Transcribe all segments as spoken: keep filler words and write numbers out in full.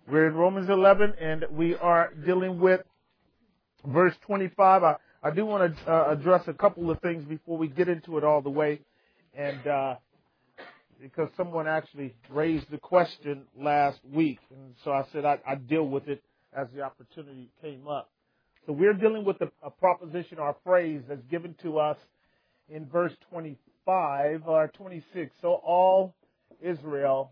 We're in Romans eleven, and we are dealing with verse twenty-five. I, I do want to uh, address a couple of things before we get into it all the way. And uh, because someone actually raised the question last week, and so I said I'd, I'd deal with it as the opportunity came up. So we're dealing with a, a proposition or a phrase that's given to us in verse twenty-five or twenty-six. So all Israel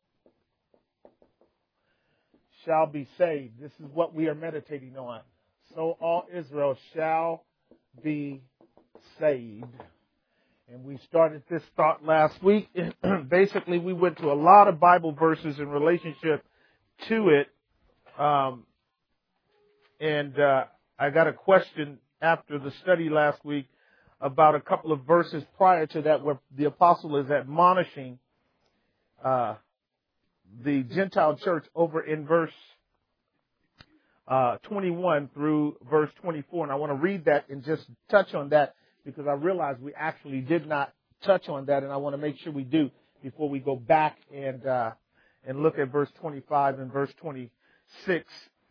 shall be saved. This is what we are meditating on. So all Israel shall be saved. And we started this thought last week. Basically, we went to a lot of Bible verses in relationship to it. Um, and uh, I got a question after the study last week about a couple of verses prior to that where the apostle is admonishing uh, the Gentile church over in verse uh, twenty-one through verse twenty-four. And I want to read that and just touch on that because I realize we actually did not touch on that, and I want to make sure we do before we go back and uh, and look at verse twenty-five and verse twenty-six.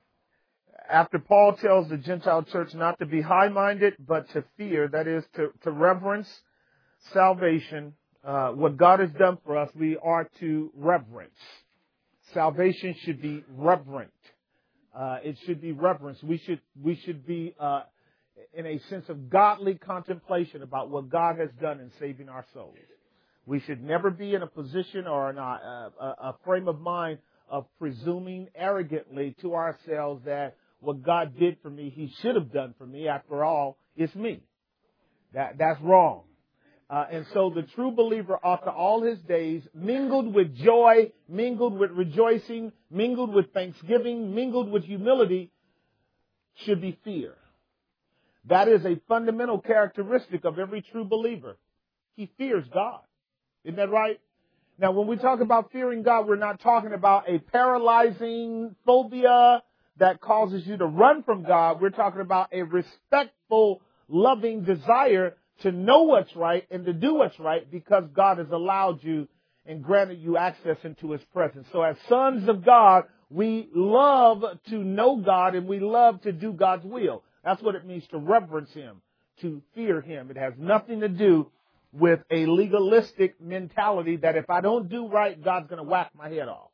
After Paul tells the Gentile church not to be high-minded, but to fear, that is, to, to reverence salvation, uh, what God has done for us, we are to reverence. Salvation should be reverent. Uh, it should be reverenced. We should we should be uh, in a sense of godly contemplation about what God has done in saving our souls. We should never be in a position or in a, a, a frame of mind of presuming arrogantly to ourselves that what God did for me, He should have done for me. After all, it's me. That that's wrong. Uh, and so the true believer ought to all his days, mingled with joy, mingled with rejoicing, mingled with thanksgiving, mingled with humility, should be fear. That is a fundamental characteristic of every true believer. He fears God. Isn't that right? Now, when we talk about fearing God, we're not talking about a paralyzing phobia that causes you to run from God. We're talking about a respectful, loving desire to know what's right and to do what's right because God has allowed you and granted you access into His presence. So as sons of God, we love to know God and we love to do God's will. That's what it means to reverence Him, to fear Him. It has nothing to do with a legalistic mentality that if I don't do right, God's going to whack my head off.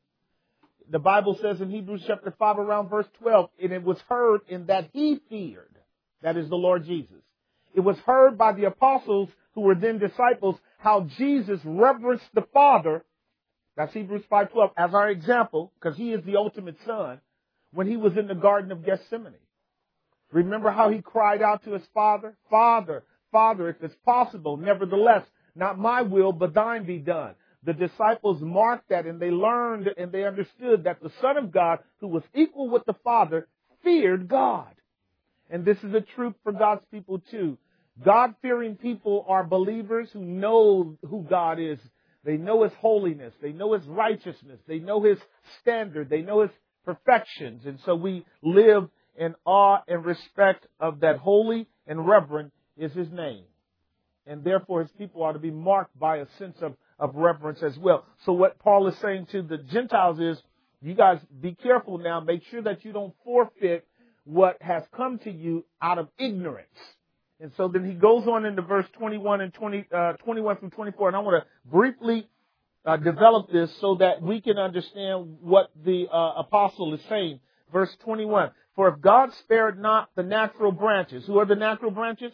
The Bible says in Hebrews chapter five around verse twelve, and it was heard in that He feared, that is the Lord Jesus. It was heard by the apostles who were then disciples how Jesus reverenced the Father, that's Hebrews five twelve, as our example, because He is the ultimate Son, when He was in the Garden of Gethsemane. Remember how He cried out to His Father? Father, Father, if it's possible, nevertheless, not my will, but thine be done. The disciples marked that and they learned and they understood that the Son of God, who was equal with the Father, feared God. And this is a truth for God's people too. God-fearing people are believers who know who God is. They know His holiness. They know His righteousness. They know His standard. They know His perfections. And so we live in awe and respect of that. Holy and reverent is His name. And therefore His people are to be marked by a sense of, of reverence as well. So what Paul is saying to the Gentiles is, you guys be careful now. Make sure that you don't forfeit what has come to you out of ignorance. And so then he goes on into verse twenty-one and twenty, uh, twenty-one through twenty-four. And I want to briefly uh, develop this so that we can understand what the uh, apostle is saying. Verse twenty-one. For if God spared not the natural branches. Who are the natural branches?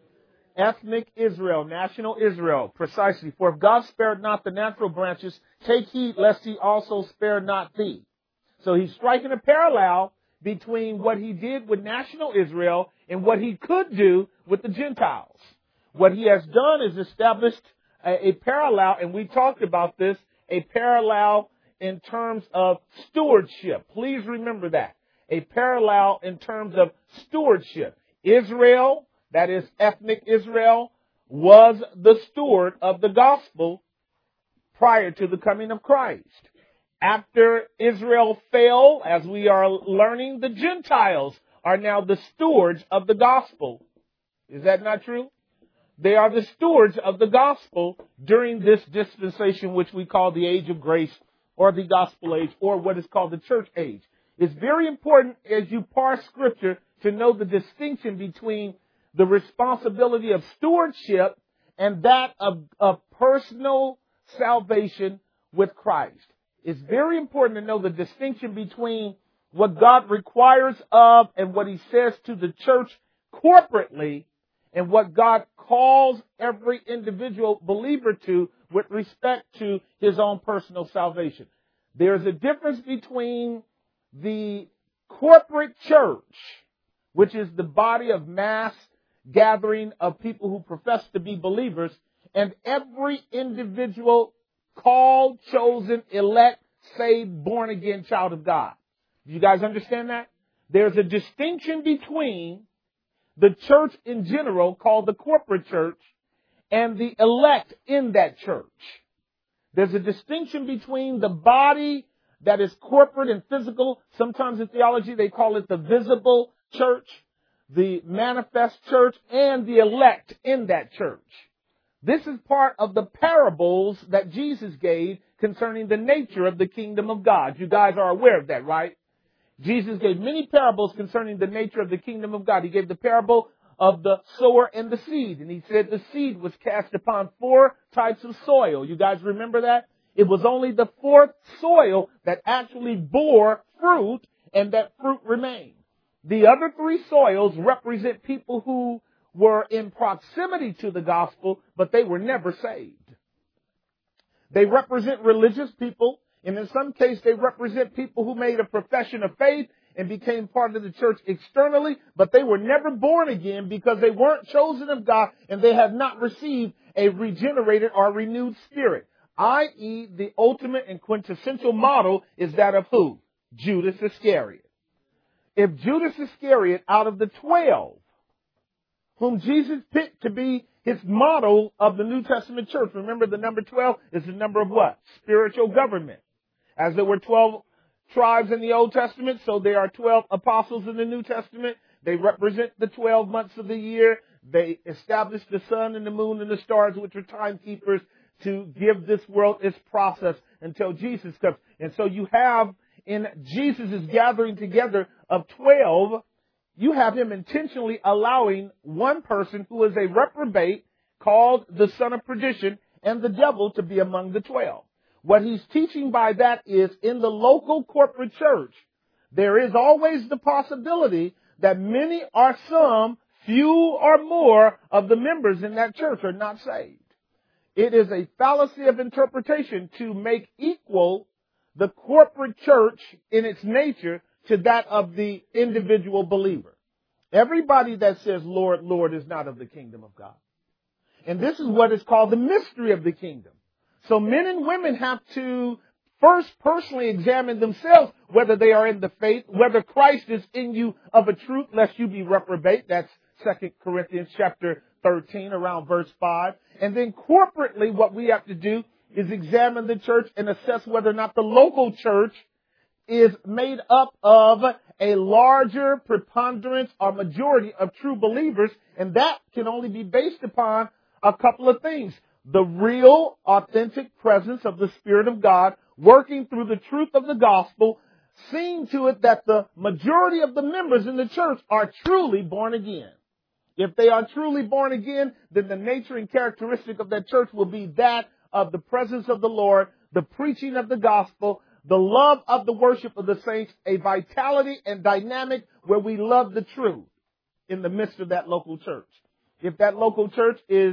Ethnic Israel, national Israel, precisely. For if God spared not the natural branches, take heed lest He also spare not thee. So he's striking a parallel between what He did with national Israel and what He could do with the Gentiles. What He has done is established a, a parallel, and we talked about this, a parallel in terms of stewardship. Please remember that. A parallel in terms of stewardship. Israel, that is ethnic Israel, was the steward of the gospel prior to the coming of Christ. After Israel fell, as we are learning, the Gentiles are now the stewards of the gospel. Is that not true? They are the stewards of the gospel during this dispensation, which we call the age of grace or the gospel age, or what is called the church age. It's very important as you parse Scripture to know the distinction between the responsibility of stewardship and that of, of personal salvation with Christ. It's very important to know the distinction between what God requires of and what He says to the church corporately and what God calls every individual believer to with respect to his own personal salvation. There's a difference between the corporate church, which is the body of mass gathering of people who profess to be believers, and every individual called, chosen, elect, saved, born again child of God. Do you guys understand that? There's a distinction between the church in general, called the corporate church, and the elect in that church. There's a distinction between the body that is corporate and physical. Sometimes in theology they call it the visible church, the manifest church, and the elect in that church. This is part of the parables that Jesus gave concerning the nature of the kingdom of God. You guys are aware of that, right? Jesus gave many parables concerning the nature of the kingdom of God. He gave the parable of the sower and the seed. And he said the seed was cast upon four types of soil. You guys remember that? It was only the fourth soil that actually bore fruit, and that fruit remained. The other three soils represent people who were in proximity to the gospel, but they were never saved. They represent religious people, and in some cases they represent people who made a profession of faith and became part of the church externally, but they were never born again because they weren't chosen of God and they have not received a regenerated or renewed spirit. that is, the ultimate and quintessential model is that of who? Judas Iscariot. If Judas Iscariot, out of the twelve, whom Jesus picked to be his model of the New Testament church, remember the number twelve is the number of what? Spiritual government. As there were twelve tribes in the Old Testament, so there are twelve apostles in the New Testament. They represent the twelve months of the year. They established the sun and the moon and the stars, which are timekeepers, to give this world its process until Jesus comes. And so you have, in Jesus' gathering together of twelve, you have him intentionally allowing one person who is a reprobate, called the son of perdition, and the devil to be among the twelve. What he's teaching by that is, in the local corporate church, there is always the possibility that many or some, few or more of the members in that church are not saved. It is a fallacy of interpretation to make equal the corporate church in its nature to that of the individual believer. Everybody that says, Lord, Lord, is not of the kingdom of God. And this is what is called the mystery of the kingdom. So men and women have to first personally examine themselves, whether they are in the faith, whether Christ is in you of a truth, lest you be reprobate. That's Second Corinthians chapter thirteen, around verse five. And then corporately, what we have to do is examine the church and assess whether or not the local church is made up of a larger preponderance or majority of true believers. And that can only be based upon a couple of things. The real, authentic presence of the Spirit of God working through the truth of the gospel, seeing to it that the majority of the members in the church are truly born again. If they are truly born again, then the nature and characteristic of that church will be that of the presence of the Lord, the preaching of the gospel, the love of the worship of the saints, a vitality and dynamic where we love the truth in the midst of that local church. If that local church is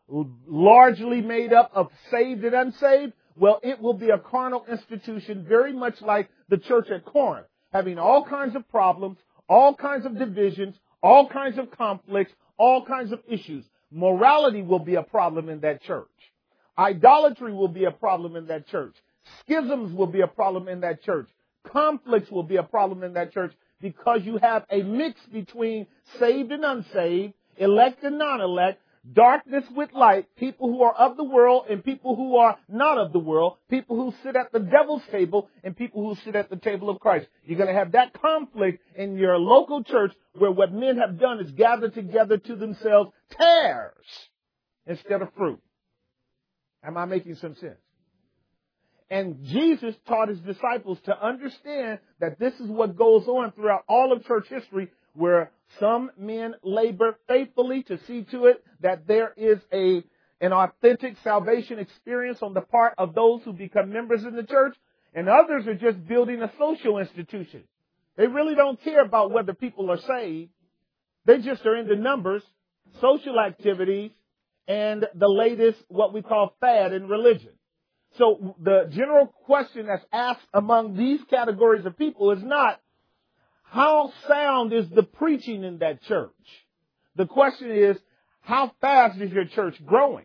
largely made up of saved and unsaved, well, it will be a carnal institution, very much like the church at Corinth, having all kinds of problems, all kinds of divisions, all kinds of conflicts, all kinds of issues. Morality will be a problem in that church. Idolatry will be a problem in that church. Schisms will be a problem in that church. Conflicts will be a problem in that church because you have a mix between saved and unsaved, elect and non-elect, darkness with light, people who are of the world and people who are not of the world, people who sit at the devil's table and people who sit at the table of Christ. You're going to have that conflict in your local church where what men have done is gather together to themselves tares instead of fruit. Am I making some sense? And Jesus taught his disciples to understand that this is what goes on throughout all of church history, where some men labor faithfully to see to it that there is a an authentic salvation experience on the part of those who become members in the church, and others are just building a social institution. They really don't care about whether people are saved. They just are into numbers, social activities, and the latest, what we call fad in religion. So the general question that's asked among these categories of people is not, how sound is the preaching in that church? The question is, how fast is your church growing?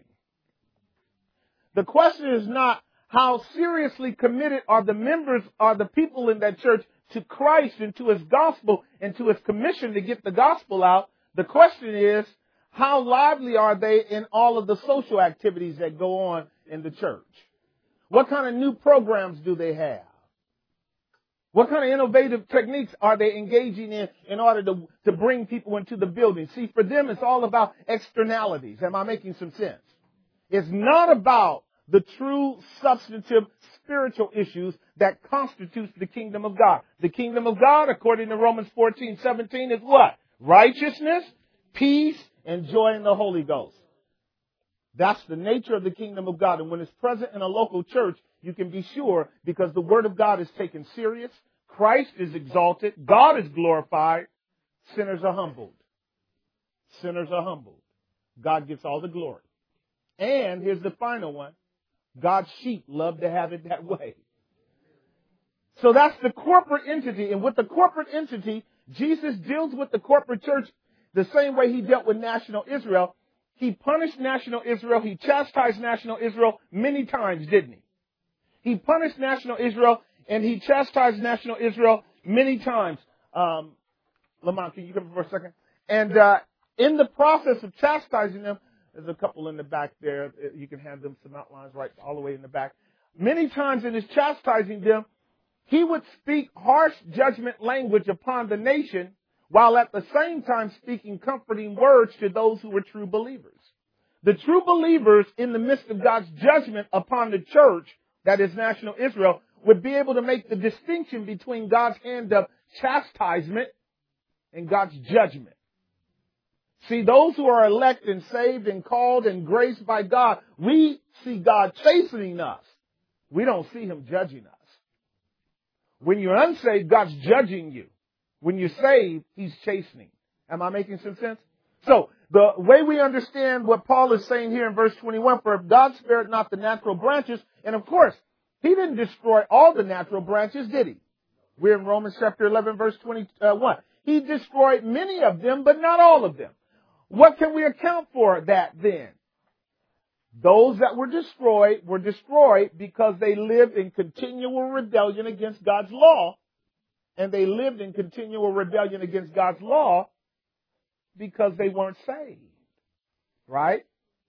The question is not, how seriously committed are the members, are the people in that church to Christ and to his gospel and to his commission to get the gospel out. The question is, how lively are they in all of the social activities that go on in the church? What kind of new programs do they have? What kind of innovative techniques are they engaging in in order to, to bring people into the building? See, for them, it's all about externalities. Am I making some sense? It's not about the true, substantive, spiritual issues that constitutes the kingdom of God. The kingdom of God, according to Romans fourteen seventeen, is what? Righteousness, peace, and joy in the Holy Ghost. That's the nature of the kingdom of God. And when it's present in a local church, you can be sure, because the word of God is taken serious, Christ is exalted, God is glorified, sinners are humbled. Sinners are humbled. God gets all the glory. And here's the final one. God's sheep love to have it that way. So that's the corporate entity. And with the corporate entity, Jesus deals with the corporate church the same way he dealt with national Israel. He punished national Israel. He chastised national Israel many times, didn't he? He punished national Israel and he chastised national Israel many times. Um, Lamont, can you come for a second? And uh, in the process of chastising them, there's a couple in the back there. You can hand them some outlines right all the way in the back. Many times in his chastising them, he would speak harsh judgment language upon the nation, while at the same time speaking comforting words to those who were true believers. The true believers in the midst of God's judgment upon the church, that is national Israel, would be able to make the distinction between God's hand of chastisement and God's judgment. See, those who are elect and saved and called and graced by God, we see God chastening us. We don't see him judging us. When you're unsaved, God's judging you. When you're saved, he's chastening. Am I making some sense? So, the way we understand what Paul is saying here in verse twenty-one, for if God spared not the natural branches, and of course, he didn't destroy all the natural branches, did he? We're in Romans chapter eleven, verse twenty-one. He destroyed many of them, but not all of them. What can we account for that then? Those that were destroyed were destroyed because they lived in continual rebellion against God's law. And they lived in continual rebellion against God's law because they weren't saved. Right?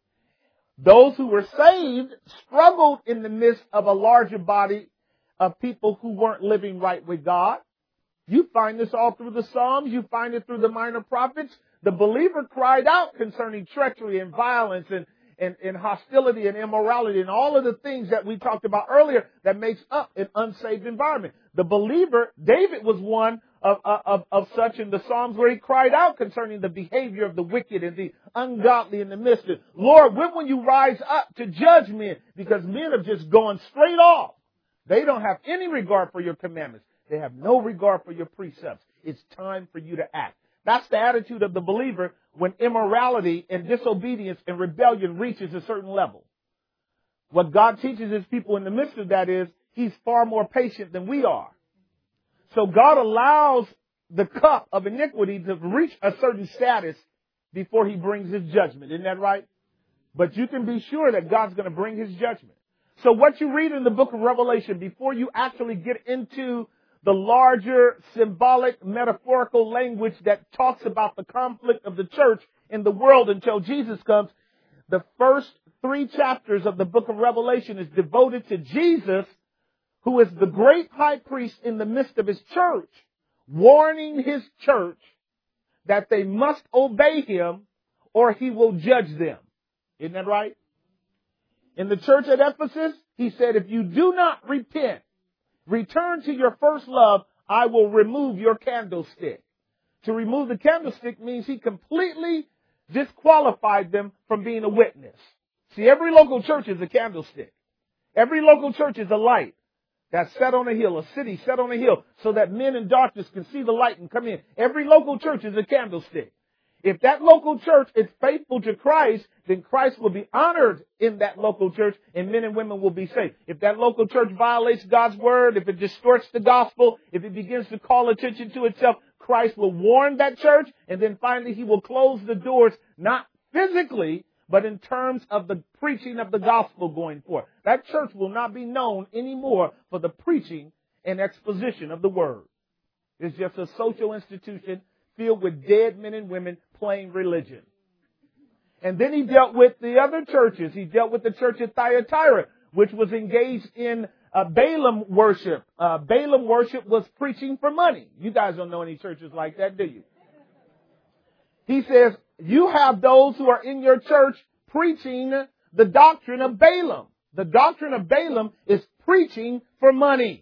Those who were saved struggled in the midst of a larger body of people who weren't living right with God. You find this all through the Psalms. You find it through the minor prophets. The believer cried out concerning treachery and violence and, and, and hostility and immorality and all of the things that we talked about earlier that makes up an unsaved environment. The believer, David was one of, of, of such in the Psalms where he cried out concerning the behavior of the wicked and the ungodly in the midst of, Lord, when will you rise up to judge men? Because men have just gone straight off. They don't have any regard for your commandments. They have no regard for your precepts. It's time for you to act. That's the attitude of the believer when immorality and disobedience and rebellion reaches a certain level. What God teaches his people in the midst of that is he's far more patient than we are. So God allows the cup of iniquity to reach a certain status before he brings his judgment. Isn't that right? But you can be sure that God's going to bring his judgment. So what you read in the book of Revelation, before you actually get into the larger symbolic metaphorical language that talks about the conflict of the church in the world until Jesus comes, the first three chapters of the book of Revelation is devoted to Jesus, who is the great high priest in the midst of his church, warning his church that they must obey him or he will judge them. Isn't that right? In the church at Ephesus, He said, if you do not repent, return to your first love, I will remove your candlestick. To remove the candlestick means he completely disqualified them from being a witness. See, every local church is a candlestick. Every local church is a light that's set on a hill, a city set on a hill, so that men in darkness can see the light and come in. Every local church is a candlestick. If that local church is faithful to Christ, then Christ will be honored in that local church and men and women will be saved. If that local church violates God's word, if it distorts the gospel, if it begins to call attention to itself, Christ will warn that church, and then finally he will close the doors, not physically, but in terms of the preaching of the gospel going forth. That church will not be known anymore for the preaching and exposition of the word. It's just a social institution filled with dead men and women playing religion. And then he dealt with the other churches. He dealt with the church at Thyatira, which was engaged in uh, Balaam worship. Uh, Balaam worship was preaching for money. You guys don't know any churches like that, do you? He says, you have those who are in your church preaching the doctrine of Balaam. The doctrine of Balaam is preaching for money.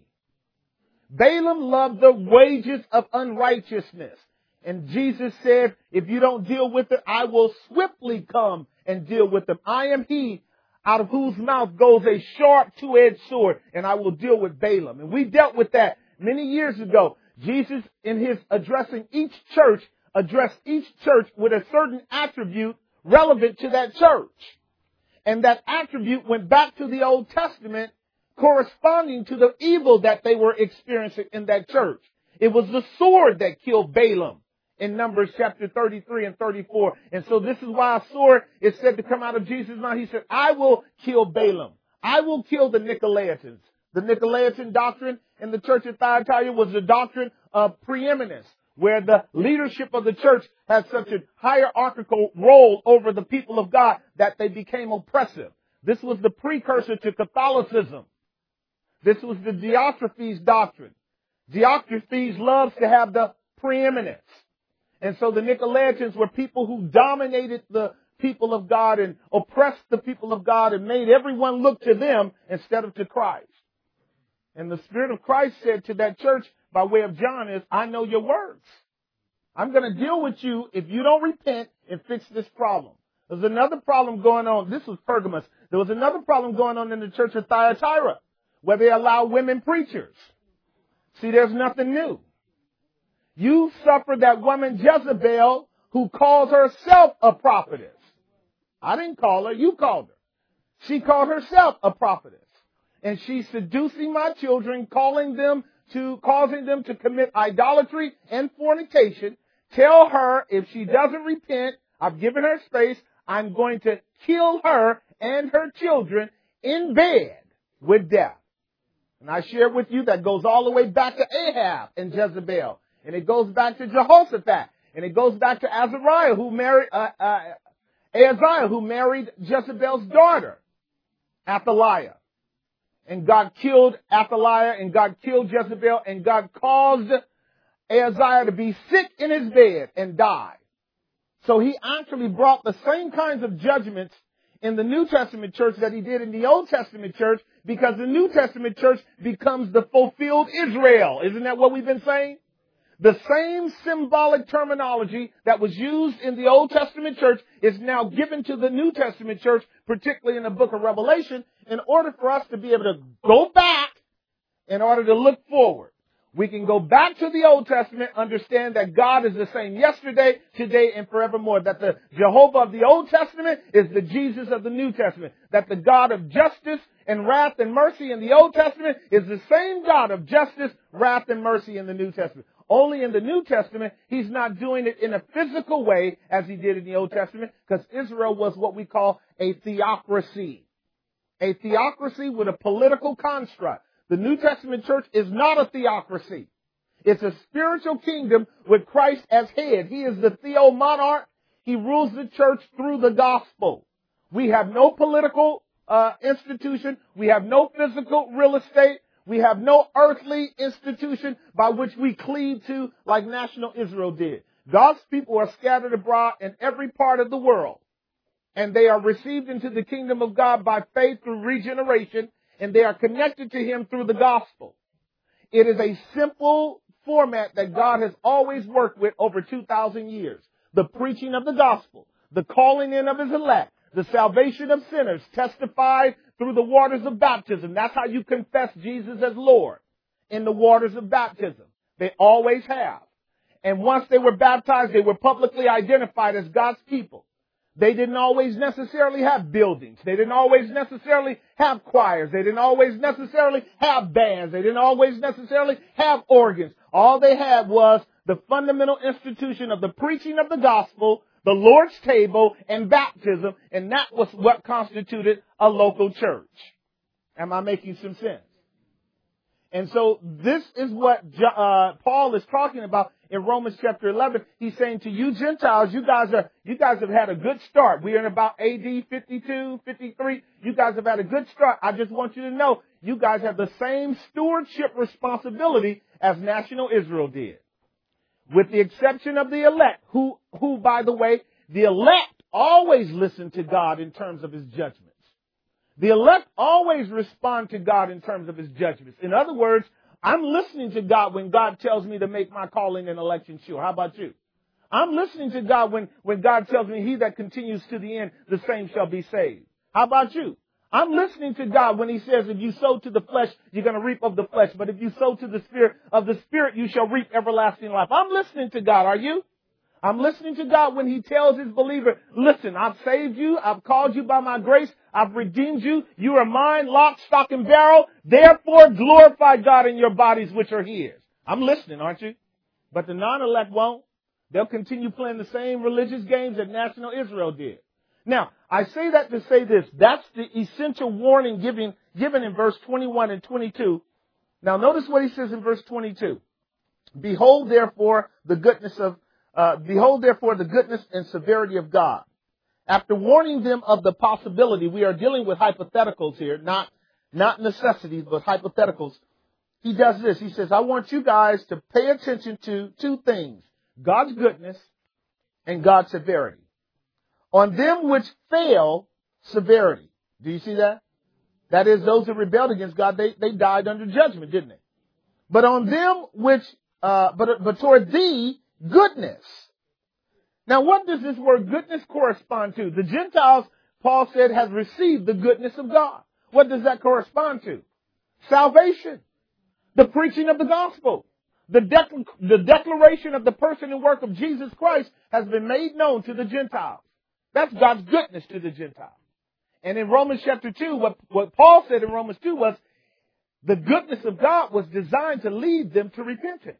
Balaam loved the wages of unrighteousness. And Jesus said, if you don't deal with it, I will swiftly come and deal with them. I am he out of whose mouth goes a sharp two-edged sword, and I will deal with Balaam. And we dealt with that many years ago. Jesus, in his addressing each church, addressed each church with a certain attribute relevant to that church. And that attribute went back to the Old Testament, corresponding to the evil that they were experiencing in that church. It was the sword that killed Balaam in Numbers chapter thirty-three and thirty-four. And so this is why a sword is said to come out of Jesus' mouth. He said, I will kill Balaam. I will kill the Nicolaitans. The Nicolaitan doctrine in the church of Thyatira was the doctrine of preeminence, where the leadership of the church had such a hierarchical role over the people of God that they became oppressive. This was the precursor to Catholicism. This was the Diotrephes doctrine. Diotrephes loves to have the preeminence. And so the Nicolaitans were people who dominated the people of God and oppressed the people of God and made everyone look to them instead of to Christ. And the Spirit of Christ said to that church by way of John is, I know your works. I'm going to deal with you if you don't repent and fix this problem. There's another problem going on. This was Pergamos. There was another problem going on in the church of Thyatira where they allow women preachers. See, there's nothing new. You suffer that woman Jezebel who calls herself a prophetess. I didn't call her. You called her. She called herself a prophetess. And she's seducing my children, calling them to, causing them to commit idolatry and fornication. Tell her if she doesn't repent, I've given her space, I'm going to kill her and her children in bed with death. And I shared with you that goes all the way back to Ahab and Jezebel. And it goes back to Jehoshaphat. And it goes back to Azariah, who married, uh, uh, Ahaziah, who married Jezebel's daughter, Athaliah. And God killed Athaliah, and God killed Jezebel, and God caused Ahaziah to be sick in his bed and die. So he actually brought the same kinds of judgments in the New Testament church that he did in the Old Testament church, because the New Testament church becomes the fulfilled Israel. Isn't that what we've been saying? The same symbolic terminology that was used in the Old Testament church is now given to the New Testament church, particularly in the book of Revelation, in order for us to be able to go back in order to look forward. We can go back to the Old Testament, understand that God is the same yesterday, today, and forevermore. That the Jehovah of the Old Testament is the Jesus of the New Testament. That the God of justice and wrath and mercy in the Old Testament is the same God of justice, wrath, and mercy in the New Testament. Only in the New Testament, he's not doing it in a physical way as he did in the Old Testament, because Israel was what we call a theocracy. A theocracy with a political construct. The New Testament church is not a theocracy. It's a spiritual kingdom with Christ as head. He is the theomonarch. He rules the church through the gospel. We have no political uh, institution. We have no physical real estate. We have no earthly institution by which we cleave to like national Israel did. God's people are scattered abroad in every part of the world. And they are received into the kingdom of God by faith through regeneration. and they are connected to him through the gospel. It is a simple format that God has always worked with over two thousand years. The preaching of the gospel, the calling in of his elect, the salvation of sinners testified through the waters of baptism. That's how you confess Jesus as Lord, in the waters of baptism. They always have. And once they were baptized, they were publicly identified as God's people. They didn't always necessarily have buildings. They didn't always necessarily have choirs. They didn't always necessarily have bands. They didn't always necessarily have organs. All they had was the fundamental institution of the preaching of the gospel, the Lord's table, and baptism, and that was what constituted a local church. Am I making some sense? And so this is what uh, Paul is talking about in Romans chapter eleven. He's saying to you Gentiles, you guys are, you guys have had a good start. We are in about A D fifty-two, fifty-three. You guys have had a good start. I just want you to know you guys have the same stewardship responsibility as national Israel did. With the exception of the elect, who, who, by the way, the elect always listen to God in terms of his judgments. The elect always respond to God in terms of his judgments. In other words, I'm listening to God when God tells me to make my calling and election sure. How about you? I'm listening to God when, when God tells me he that continues to the end, the same shall be saved. How about you? I'm listening to God when he says, if you sow to the flesh, you're going to reap of the flesh. But if you sow to the spirit of the spirit, you shall reap everlasting life. I'm listening to God. Are you? I'm listening to God when he tells his believer, listen, I've saved you. I've called you by my grace. I've redeemed you. You are mine, lock, stock, and barrel. Therefore, glorify God in your bodies, which are his. I'm listening, aren't you? But the non-elect won't. They'll continue playing the same religious games that national Israel did. Now, I say that to say this. That's the essential warning given, given in verse twenty-one and twenty-two. Now, notice what he says in verse twenty-two. Behold, therefore, the goodness of, uh, behold, therefore, the goodness and severity of God. After warning them of the possibility, we are dealing with hypotheticals here, not, not necessities, but hypotheticals. He does this. He says, I want you guys to pay attention to two things, God's goodness and God's severity. On them which fail, severity. Do you see that? That is, those who rebelled against God, they, they died under judgment, didn't they? But on them which, uh, but, but toward thee, goodness. Now, what does this word goodness correspond to? The Gentiles, Paul said, has received the goodness of God. What does that correspond to? Salvation. The preaching of the gospel. The, dec- the declaration of the person and work of Jesus Christ has been made known to the Gentiles. That's God's goodness to the Gentiles. And in Romans chapter two, what, what Paul said in Romans two was the goodness of God was designed to lead them to repentance.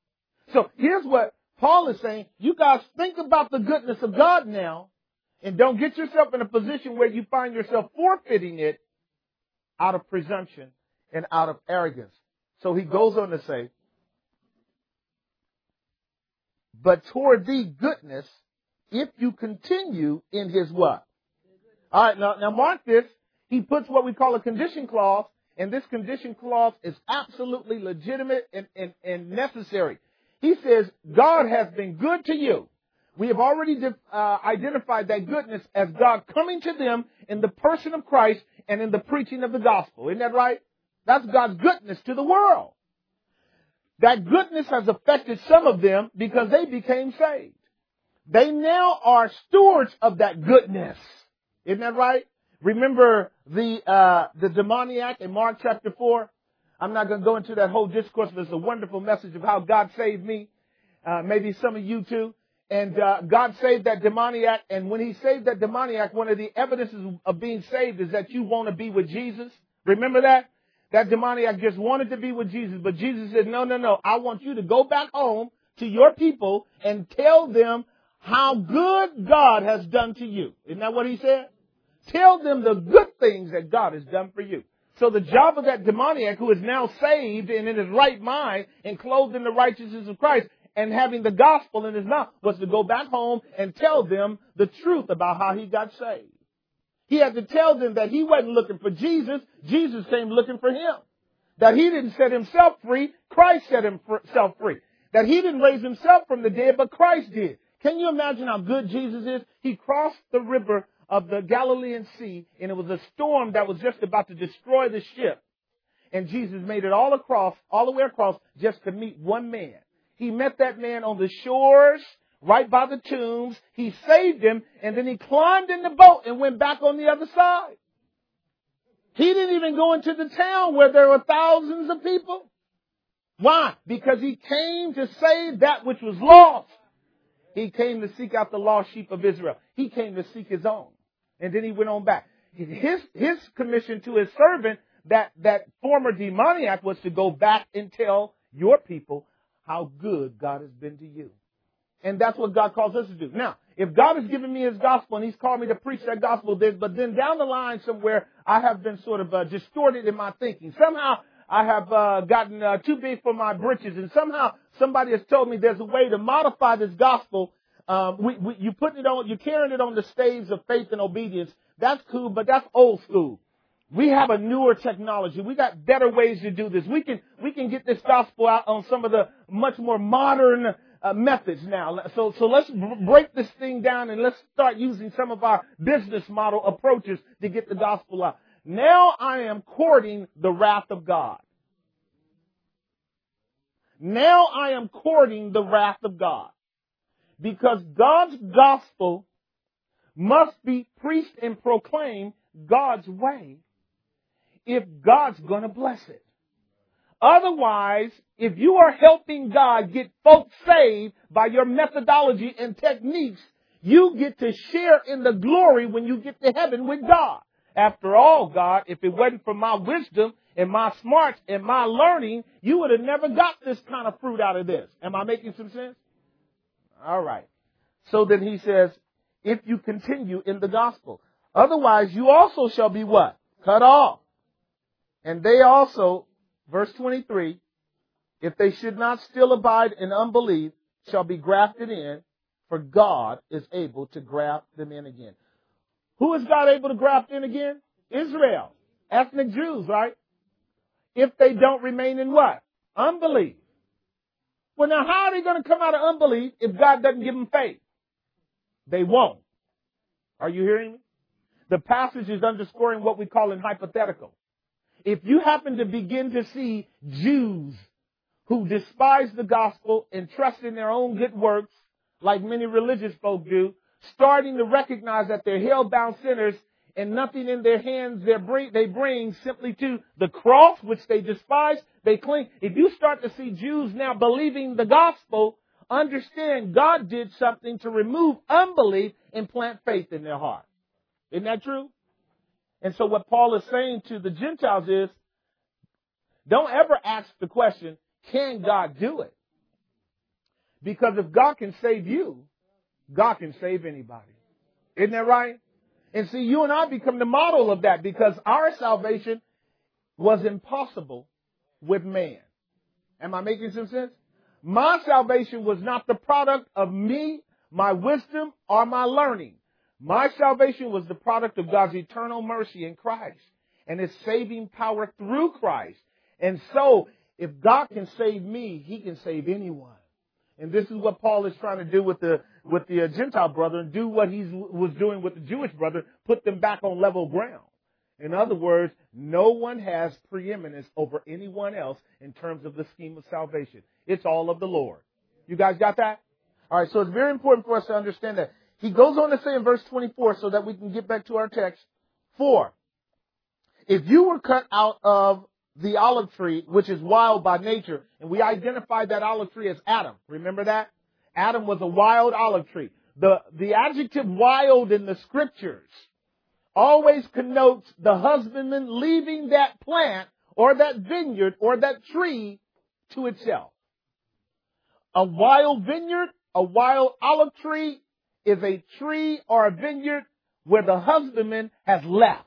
So here's what Paul is saying. You guys think about the goodness of God now and don't get yourself in a position where you find yourself forfeiting it out of presumption and out of arrogance. So he goes on to say, but toward thee goodness, if you continue in his what? All right, now, now mark this. He puts what we call a condition clause, and this condition clause is absolutely legitimate and, and, and necessary. He says, God has been good to you. We have already uh, identified that goodness as God coming to them in the person of Christ and in the preaching of the gospel. Isn't that right? That's God's goodness to the world. That goodness has affected some of them because they became saved. They now are stewards of that goodness. Isn't that right? Remember the uh, the demoniac in Mark chapter four? I'm not going to go into that whole discourse, but it's a wonderful message of how God saved me. Uh, maybe some of you too. And uh, God saved that demoniac. And when he saved that demoniac, one of the evidences of being saved is that you want to be with Jesus. Remember that? That demoniac just wanted to be with Jesus. But Jesus said, no, no, no. I want you to go back home to your people and tell them how good God has done to you. Isn't that what he said? Tell them the good things that God has done for you. So the job of that demoniac who is now saved and in his right mind and clothed in the righteousness of Christ and having the gospel in his mouth was to go back home and tell them the truth about how he got saved. He had to tell them that he wasn't looking for Jesus. Jesus came looking for him. That he didn't set himself free. Christ set himself free. That he didn't raise himself from the dead, but Christ did. Can you imagine how good Jesus is? He crossed the river of the Galilean Sea, and it was a storm that was just about to destroy the ship. And Jesus made it all across, all the way across, just to meet one man. He met that man on the shores, right by the tombs. He saved him, and then he climbed in the boat and went back on the other side. He didn't even go into the town where there were thousands of people. Why? Because he came to save that which was lost. He came to seek out the lost sheep of Israel. He came to seek his own. And then he went on back. His, his commission to his servant, that, that former demoniac, was to go back and tell your people how good God has been to you. And that's what God calls us to do. Now, if God has given me his gospel and he's called me to preach that gospel, but then down the line somewhere I have been sort of uh, distorted in my thinking. Somehow I have uh, gotten uh, too big for my britches, and somehow somebody has told me there's a way to modify this gospel. Um, we, we, you putting it on, you're carrying it on the staves of faith and obedience. That's cool, but that's old school. We have a newer technology. We got better ways to do this. We can we can get this gospel out on some of the much more modern uh, methods now. So so let's break this thing down and let's start using some of our business model approaches to get the gospel out. Now I am courting the wrath of God. Now I am courting the wrath of God. Because God's gospel must be preached and proclaimed God's way if God's going to bless it. Otherwise, if you are helping God get folks saved by your methodology and techniques, you get to share in the glory when you get to heaven with God. After all, God, if it wasn't for my wisdom and my smarts and my learning, you would have never got this kind of fruit out of this. Am I making some sense? All right. So then he says, if you continue in the gospel, otherwise you also shall be what? Cut off. And they also, verse twenty-three, if they should not still abide in unbelief, shall be grafted in, for God is able to graft them in again. Who is God able to graft in again? Israel. Ethnic Jews, right? If they don't remain in what? Unbelief. Well, now how are they going to come out of unbelief if God doesn't give them faith? They won't. Are you hearing me? The passage is underscoring what we call an hypothetical. If you happen to begin to see Jews who despise the gospel and trust in their own good works, like many religious folk do, starting to recognize that they're hell-bound sinners and nothing in their hands they bring, they bring simply to the cross, which they despise, they cling. If you start to see Jews now believing the gospel, understand God did something to remove unbelief and plant faith in their heart. Isn't that true? And so what Paul is saying to the Gentiles is, don't ever ask the question, can God do it? Because if God can save you, God can save anybody. Isn't that right? And see, you and I become the model of that because our salvation was impossible with man. Am I making some sense? My salvation was not the product of me, my wisdom, or my learning. My salvation was the product of God's eternal mercy in Christ and His saving power through Christ. And so, if God can save me, He can save anyone. And this is what Paul is trying to do with the with the uh, Gentile brother and do what he was doing with the Jewish brother, put them back on level ground. In other words, no one has preeminence over anyone else in terms of the scheme of salvation. It's all of the Lord. You guys got that? All right, so it's very important for us to understand that. He goes on to say in verse twenty-four, so that we can get back to our text, for if you were cut out of the olive tree, which is wild by nature, and we identified that olive tree as Adam. Remember that? Adam was a wild olive tree. The, the adjective wild in the scriptures always connotes the husbandman leaving that plant or that vineyard or that tree to itself. A wild vineyard, a wild olive tree is a tree or a vineyard where the husbandman has left.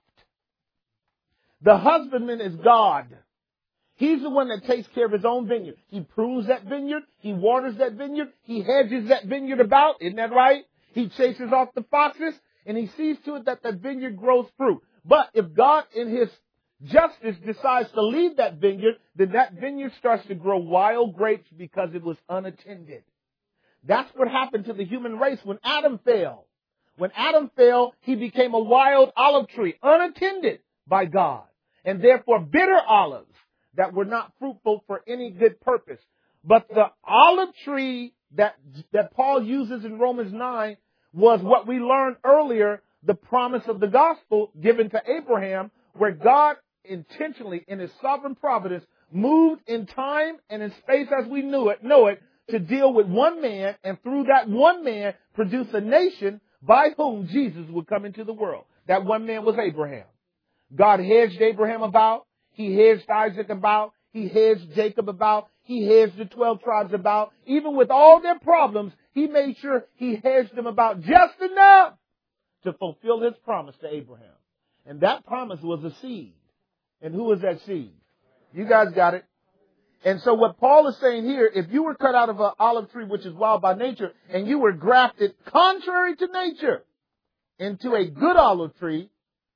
The husbandman is God. He's the one that takes care of his own vineyard. He prunes that vineyard. He waters that vineyard. He hedges that vineyard about. Isn't that right? He chases off the foxes and he sees to it that the vineyard grows fruit. But if God in His justice decides to leave that vineyard, then that vineyard starts to grow wild grapes because it was unattended. That's what happened to the human race when Adam fell. When Adam fell, he became a wild olive tree, unattended by God, and therefore bitter olives that were not fruitful for any good purpose. But the olive tree that, that Paul uses in Romans nine was what we learned earlier, the promise of the gospel given to Abraham, where God intentionally, in his sovereign providence, moved in time and in space as we knew it, know it, to deal with one man, and through that one man produce a nation by whom Jesus would come into the world. That one man was Abraham. God hedged Abraham about. He hedged Isaac about. He hedged Jacob about. He hedged the twelve tribes about. Even with all their problems, he made sure he hedged them about just enough to fulfill his promise to Abraham. And that promise was a seed. And who was that seed? You guys got it. And so what Paul is saying here, if you were cut out of an olive tree, which is wild by nature, and you were grafted contrary to nature into a good olive tree,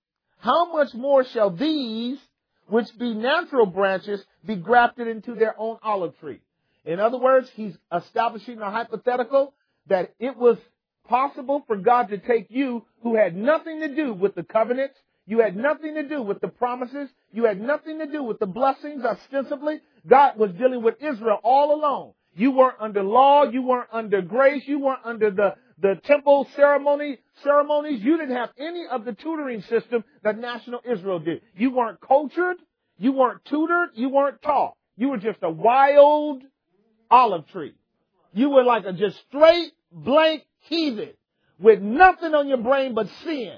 how much more shall these, which be natural branches, be grafted into their own olive tree? In other words, he's establishing a hypothetical that it was possible for God to take you who had nothing to do with the covenants, you had nothing to do with the promises, you had nothing to do with the blessings ostensibly. God was dealing with Israel all alone. You weren't under law, you weren't under grace, you weren't under the, the temple ceremony ceremonies. You didn't have any of the tutoring system that national Israel did. You weren't cultured, you weren't tutored, you weren't taught. You were just a wild olive tree. You were like a just straight, blank heathen with nothing on your brain but sin.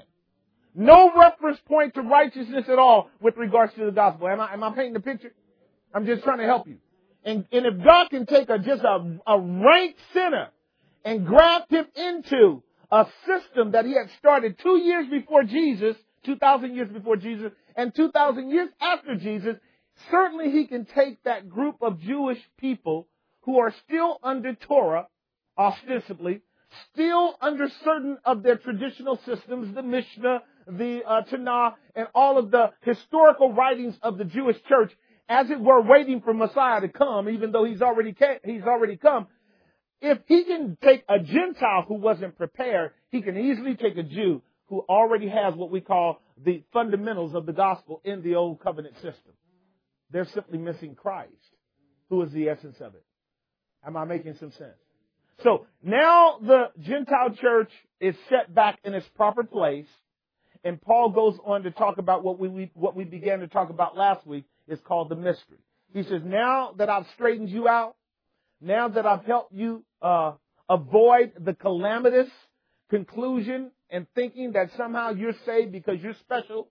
No reference point to righteousness at all with regards to the gospel. Am I, am I painting the picture? I'm just trying to help you. And, and if God can take a, just a, a rank sinner and graft him into a system that he had started two years before Jesus, two thousand years before Jesus, and two thousand years after Jesus, certainly he can take that group of Jewish people who are still under Torah, ostensibly, still under certain of their traditional systems, the Mishnah, the uh, Tanakh, and all of the historical writings of the Jewish church, as it were, waiting for Messiah to come, even though he's already came, he's already come. If he can take a Gentile who wasn't prepared, he can easily take a Jew who already has what we call the fundamentals of the gospel in the old covenant system. They're simply missing Christ, who is the essence of it. Am I making some sense? So now the Gentile church is set back in its proper place, and Paul goes on to talk about what we what we began to talk about last week. Is called the mystery. He says, now that I've straightened you out, now that I've helped you uh, avoid the calamitous conclusion and thinking that somehow you're saved because you're special,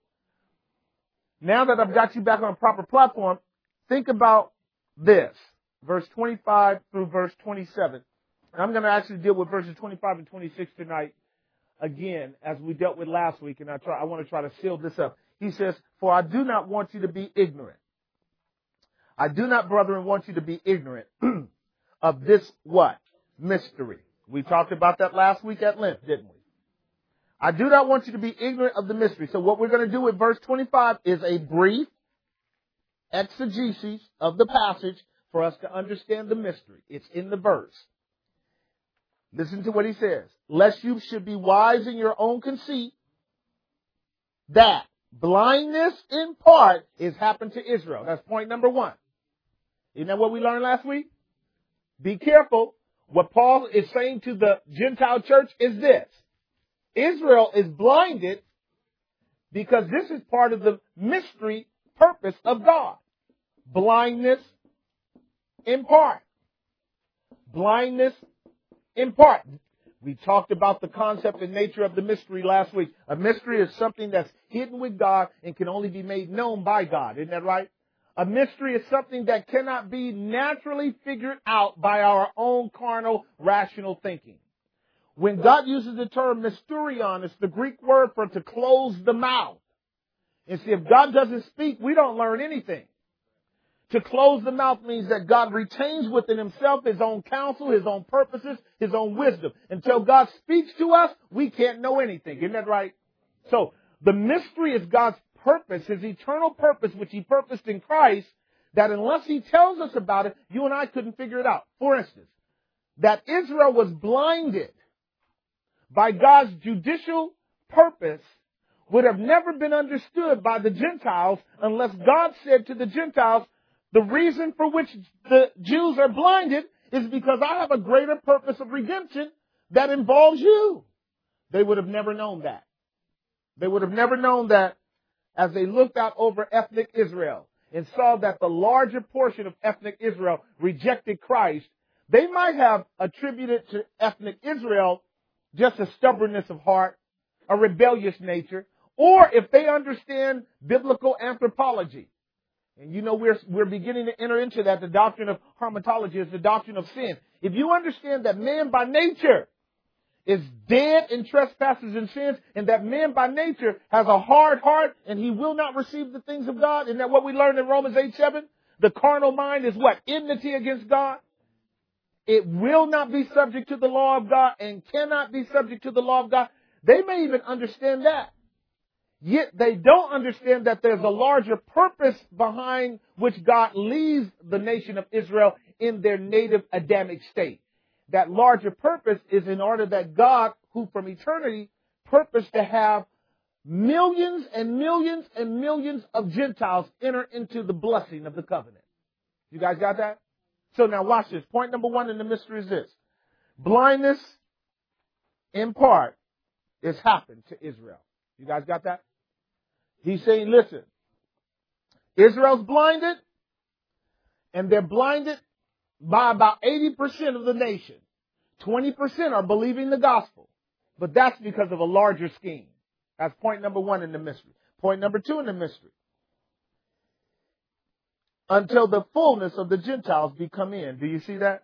now that I've got you back on a proper platform, think about this, verse twenty-five through verse twenty-seven. And I'm going to actually deal with verses twenty-five and twenty-six tonight again, as we dealt with last week, and I try, I want to try to seal this up. He says, for I do not want you to be ignorant. I do not, brethren, want you to be ignorant of this what? Mystery. We talked about that last week at length, didn't we? I do not want you to be ignorant of the mystery. So what we're going to do with verse twenty-five is a brief exegesis of the passage for us to understand the mystery. It's in the verse. Listen to what he says. Lest you should be wise in your own conceit, that blindness in part is happened to Israel. That's point number one. Isn't that what we learned last week? Be careful. What Paul is saying to the Gentile church is this. Israel is blinded because this is part of the mystery purpose of God. Blindness in part. Blindness in part. We talked about the concept and nature of the mystery last week. A mystery is something that's hidden with God and can only be made known by God. Isn't that right? A mystery is something that cannot be naturally figured out by our own carnal, rational thinking. When God uses the term mysterion, it's the Greek word for to close the mouth. And see, if God doesn't speak, we don't learn anything. To close the mouth means that God retains within himself his own counsel, his own purposes, his own wisdom. Until God speaks to us, we can't know anything. Isn't that right? So the mystery is God's purpose, his eternal purpose, which he purposed in Christ, that unless he tells us about it, you and I couldn't figure it out. For instance, that Israel was blinded by God's judicial purpose would have never been understood by the Gentiles unless God said to the Gentiles, the reason for which the Jews are blinded is because I have a greater purpose of redemption that involves you. They would have never known that. They would have never known that as they looked out over ethnic Israel and saw that the larger portion of ethnic Israel rejected Christ. They might have attributed to ethnic Israel just a stubbornness of heart, a rebellious nature, or if they understand biblical anthropology. And you know, we're, we're beginning to enter into that. The doctrine of hamartology is the doctrine of sin. If you understand that man by nature is dead in trespasses and sins, and that man by nature has a hard heart and he will not receive the things of God, isn't that what we learned in Romans eight seven? The carnal mind is what? Enmity against God. It will not be subject to the law of God and cannot be subject to the law of God. They may even understand that. Yet they don't understand that there's a larger purpose behind which God leaves the nation of Israel in their native Adamic state. That larger purpose is in order that God, who from eternity purposed to have millions and millions and millions of Gentiles enter into the blessing of the covenant. You guys got that? So now watch this. Point number one in the mystery is this. Blindness, in part, has happened to Israel. You guys got that? He's saying, listen, Israel's blinded, and they're blinded by about eighty percent of the nation. twenty percent are believing the gospel. But that's because of a larger scheme. That's point number one in the mystery. Point number two in the mystery. Until the fullness of the Gentiles be come in. Do you see that?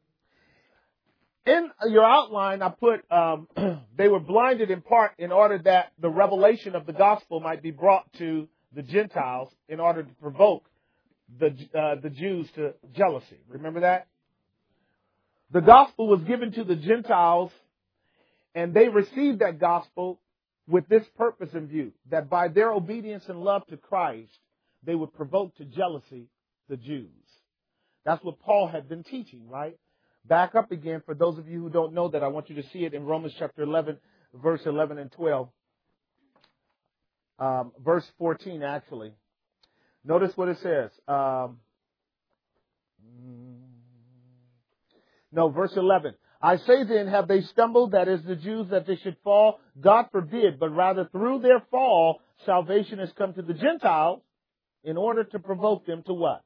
In your outline, I put um, they were blinded in part in order that the revelation of the gospel might be brought to the Gentiles in order to provoke the uh, the Jews to jealousy. Remember that? The gospel was given to the Gentiles, and they received that gospel with this purpose in view, that by their obedience and love to Christ, they would provoke to jealousy the Jews. That's what Paul had been teaching, right? Back up again, for those of you who don't know that, I want you to see it in Romans chapter eleven, verse eleven and twelve. Um, verse fourteen, actually. Notice what it says. Um, no, verse eleven. I say then, have they stumbled, that is the Jews, that they should fall? God forbid, but rather through their fall, salvation has come to the Gentiles in order to provoke them to what?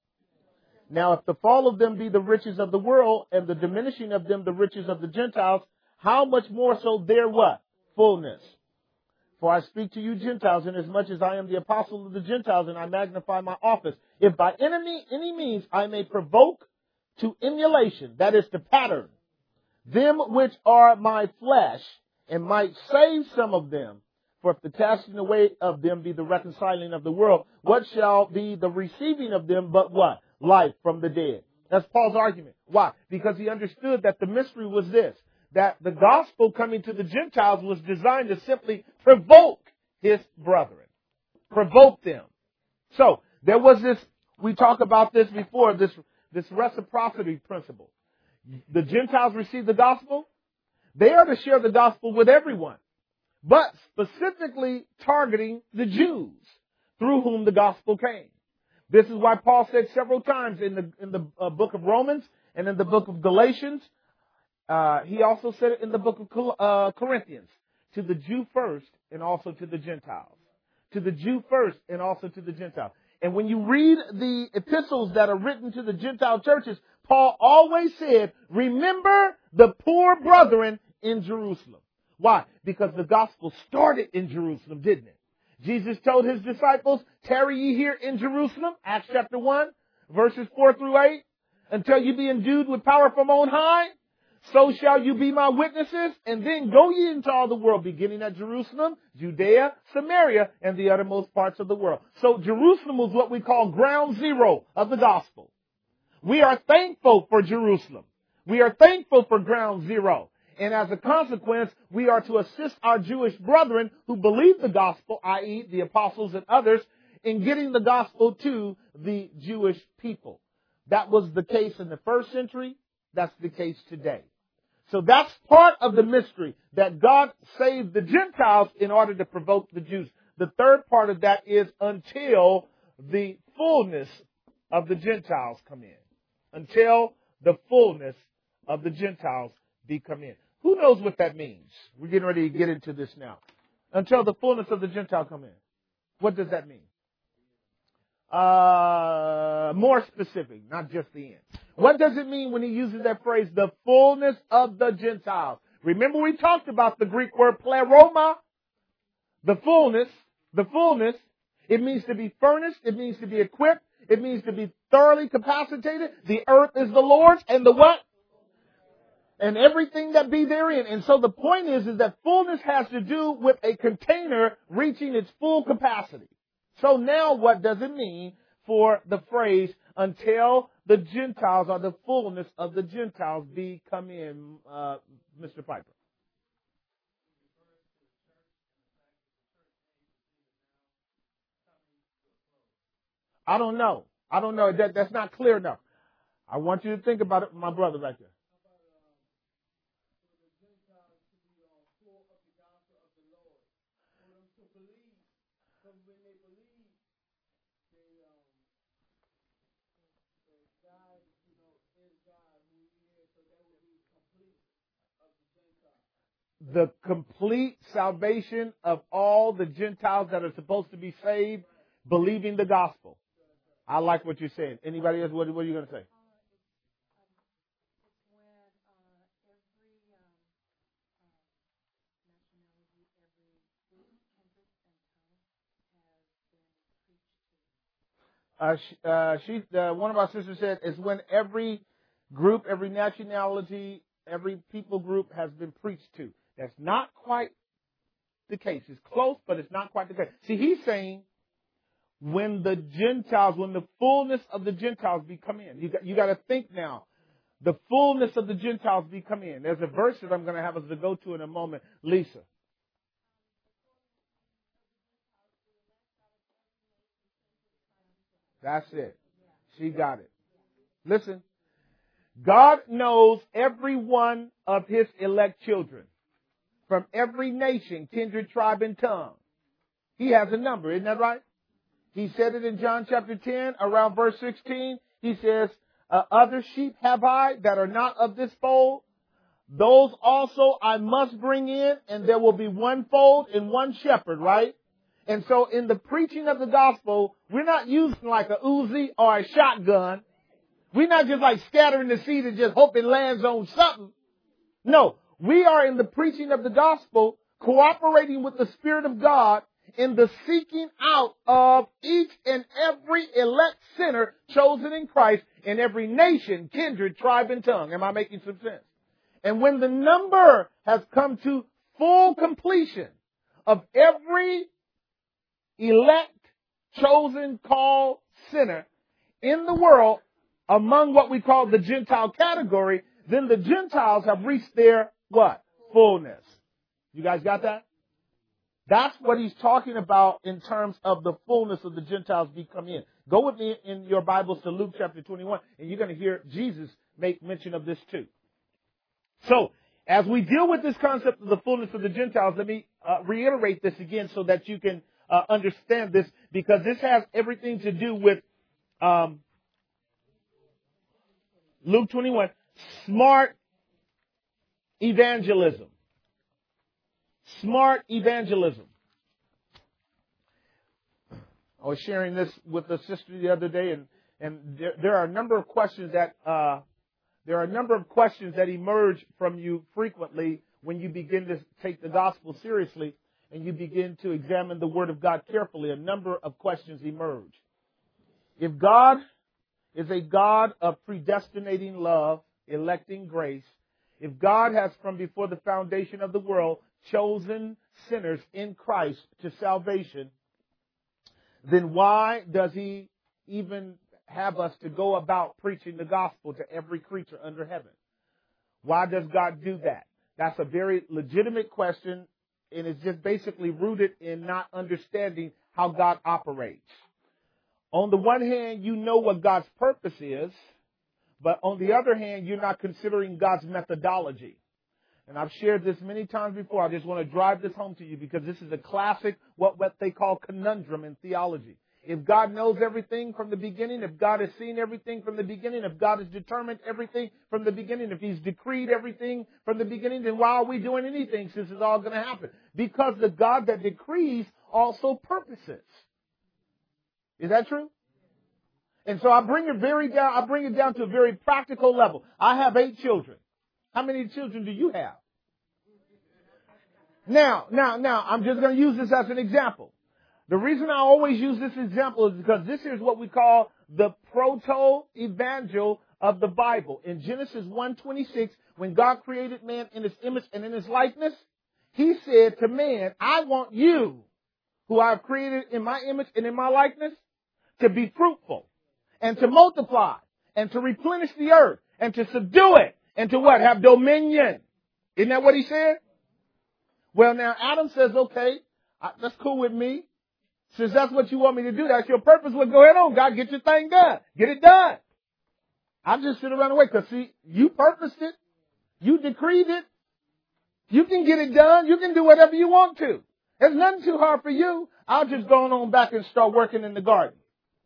Now, if the fall of them be the riches of the world, and the diminishing of them the riches of the Gentiles, how much more so their what? Fullness. For I speak to you Gentiles, inasmuch as I am the apostle of the Gentiles, and I magnify my office. If by any, any means I may provoke to emulation, that is to pattern, them which are my flesh, and might save some of them. For if the casting away of them be the reconciling of the world, what shall be the receiving of them but what? Life from the dead. That's Paul's argument. Why? Because he understood that the mystery was this, that the gospel coming to the Gentiles was designed to simply provoke his brethren. Provoke them. So, there was this, we talked about this before, this, this reciprocity principle. The Gentiles receive the gospel. They are to share the gospel with everyone, but specifically targeting the Jews through whom the gospel came. This is why Paul said several times in the in the uh, book of Romans and in the book of Galatians. Uh, he also said it in the book of uh, Corinthians, to the Jew first and also to the Gentiles. To the Jew first and also to the Gentiles. And when you read the epistles that are written to the Gentile churches, Paul always said, remember the poor brethren in Jerusalem. Why? Because the gospel started in Jerusalem, didn't it? Jesus told his disciples, tarry ye here in Jerusalem, Acts chapter one, verses four through eight, until you be endued with power from on high. So shall you be my witnesses, and then go ye into all the world, beginning at Jerusalem, Judea, Samaria, and the uttermost parts of the world. So Jerusalem was what we call ground zero of the gospel. We are thankful for Jerusalem. We are thankful for ground zero. And as a consequence, we are to assist our Jewish brethren who believe the gospel, that is the apostles and others, in getting the gospel to the Jewish people. That was the case in the first century. That's the case today. So that's part of the mystery, that God saved the Gentiles in order to provoke the Jews. The third part of that is until the fullness of the Gentiles come in. Until the fullness of the Gentiles be come in. Who knows what that means? We're getting ready to get into this now. Until the fullness of the Gentile come in. What does that mean? Uh, more specific, not just the end. What does it mean when he uses that phrase, the fullness of the Gentiles? Remember we talked about the Greek word pleroma? The fullness, the fullness. It means to be furnished. It means to be equipped. It means to be thoroughly capacitated. The earth is the Lord's and the what? And everything that be therein. And so the point is, is that fullness has to do with a container reaching its full capacity. So now what does it mean for the phrase, until the Gentiles or the fullness of the Gentiles be come in, uh, Mister Piper? I don't know. I don't know. That, that's not clear enough. I want you to think about it, my brother right there. The complete salvation of all the Gentiles that are supposed to be saved, believing the gospel. I like what you're saying. Anybody else? What, what are you going to say? Uh, she, uh, she uh, one of our sisters said, is when every group, every nationality, every people group has been preached to. That's not quite the case. It's close, but it's not quite the case. See, he's saying when the Gentiles, when the fullness of the Gentiles be come in. You got, you got to think now. The fullness of the Gentiles be come in. There's a verse that I'm going to have us to go to in a moment. Lisa. That's it. She got it. Listen. God knows every one of his elect children from every nation, kindred, tribe, and tongue. He has a number, isn't that right? He said it in John chapter ten, around verse sixteen. He says, uh, other sheep have I that are not of this fold. Those also I must bring in, and there will be one fold and one shepherd, right? And so in the preaching of the gospel, we're not using like a Uzi or a shotgun. We're not just like scattering the seed and just hope it lands on something. No, we are in the preaching of the gospel, cooperating with the Spirit of God in the seeking out of each and every elect sinner chosen in Christ in every nation, kindred, tribe, and tongue. Am I making some sense? And when the number has come to full completion of every elect, chosen, called sinner in the world, among what we call the Gentile category, then the Gentiles have reached their what? Fullness. You guys got that? That's what he's talking about in terms of the fullness of the Gentiles be come in. Go with me in your Bibles to Luke chapter twenty-one, and you're going to hear Jesus make mention of this too. So, as we deal with this concept of the fullness of the Gentiles, let me uh, reiterate this again so that you can uh, understand this, because this has everything to do with um, Luke twenty-one, smart evangelism. Smart evangelism. I was sharing this with a sister the other day, and, and there, there are a number of questions that uh, there are a number of questions that emerge from you frequently when you begin to take the gospel seriously and you begin to examine the Word of God carefully. A number of questions emerge. If God is a God of predestinating love, electing grace, if God has from before the foundation of the world chosen sinners in Christ to salvation, then why does he even have us to go about preaching the gospel to every creature under heaven? Why does God do that? That's a very legitimate question, and it's just basically rooted in not understanding how God operates. On the one hand, you know what God's purpose is, but on the other hand, you're not considering God's methodology. And I've shared this many times before. I just want to drive this home to you because this is a classic, what, what they call conundrum in theology. If God knows everything from the beginning, if God has seen everything from the beginning, if God has determined everything from the beginning, if He's decreed everything from the beginning, then why are we doing anything since it's all going to happen? Because the God that decrees also purposes. Is that true? And so I bring it very down, I bring it down to a very practical level. I have eight children. How many children do you have? Now, now, now, I'm just going to use this as an example. The reason I always use this example is because this is what we call the proto-evangel of the Bible. In Genesis one twenty-six, when God created man in His image and in His likeness, He said to man, I want you, who I have created in my image and in my likeness, to be fruitful and to multiply and to replenish the earth and to subdue it and to what? Have dominion. Isn't that what He said? Well, now Adam says, okay, that's cool with me. Since that's what you want me to do, that's your purpose, well, go ahead on, God, get your thing done. Get it done. I'll just sit around and wait, because see, you purposed it. You decreed it. You can get it done. You can do whatever you want to. There's nothing too hard for you. I'll just go on back and start working in the garden.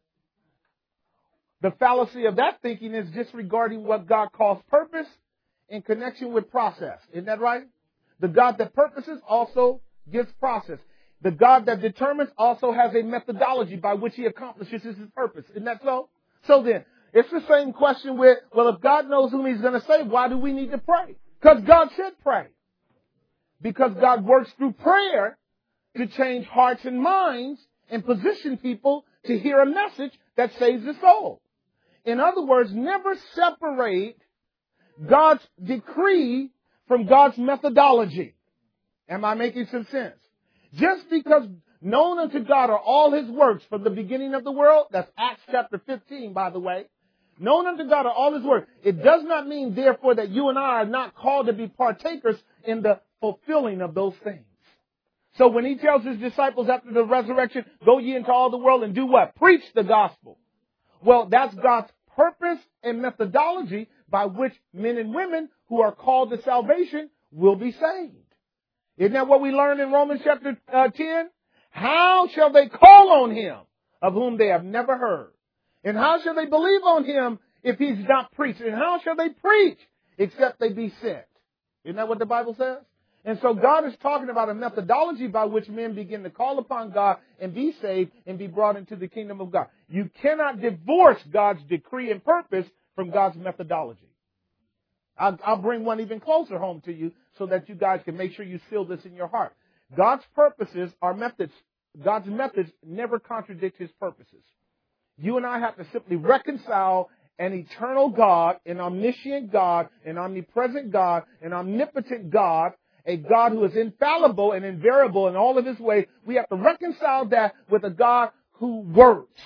The fallacy of that thinking is disregarding what God calls purpose in connection with process. Isn't that right? The God that purposes also gives process. The God that determines also has a methodology by which He accomplishes His purpose. Isn't that so? So then, it's the same question with, well, if God knows whom He's going to save, why do we need to pray? Because God said pray. Because God works through prayer to change hearts and minds and position people to hear a message that saves the soul. In other words, never separate God's decree from God's methodology. Am I making some sense? Just because known unto God are all His works from the beginning of the world, that's Acts chapter fifteen, by the way. Known unto God are all His works. It does not mean, therefore, that you and I are not called to be partakers in the fulfilling of those things. So when He tells His disciples after the resurrection, go ye into all the world and do what? Preach the gospel. Well, that's God's purpose and methodology by which men and women who are called to salvation will be saved. Isn't that what we learned in Romans chapter uh, ten? How shall they call on Him of whom they have never heard? And how shall they believe on Him if He's not preached? And how shall they preach except they be sent? Isn't that what the Bible says? And so God is talking about a methodology by which men begin to call upon God and be saved and be brought into the kingdom of God. You cannot divorce God's decree and purpose from God's methodology. I'll, I'll bring one even closer home to you so that you guys can make sure you seal this in your heart. God's purposes are methods. God's methods never contradict His purposes. You and I have to simply reconcile an eternal God, an omniscient God, an omnipresent God, an omnipotent God, a God who is infallible and invariable in all of His ways. We have to reconcile that with a God who works.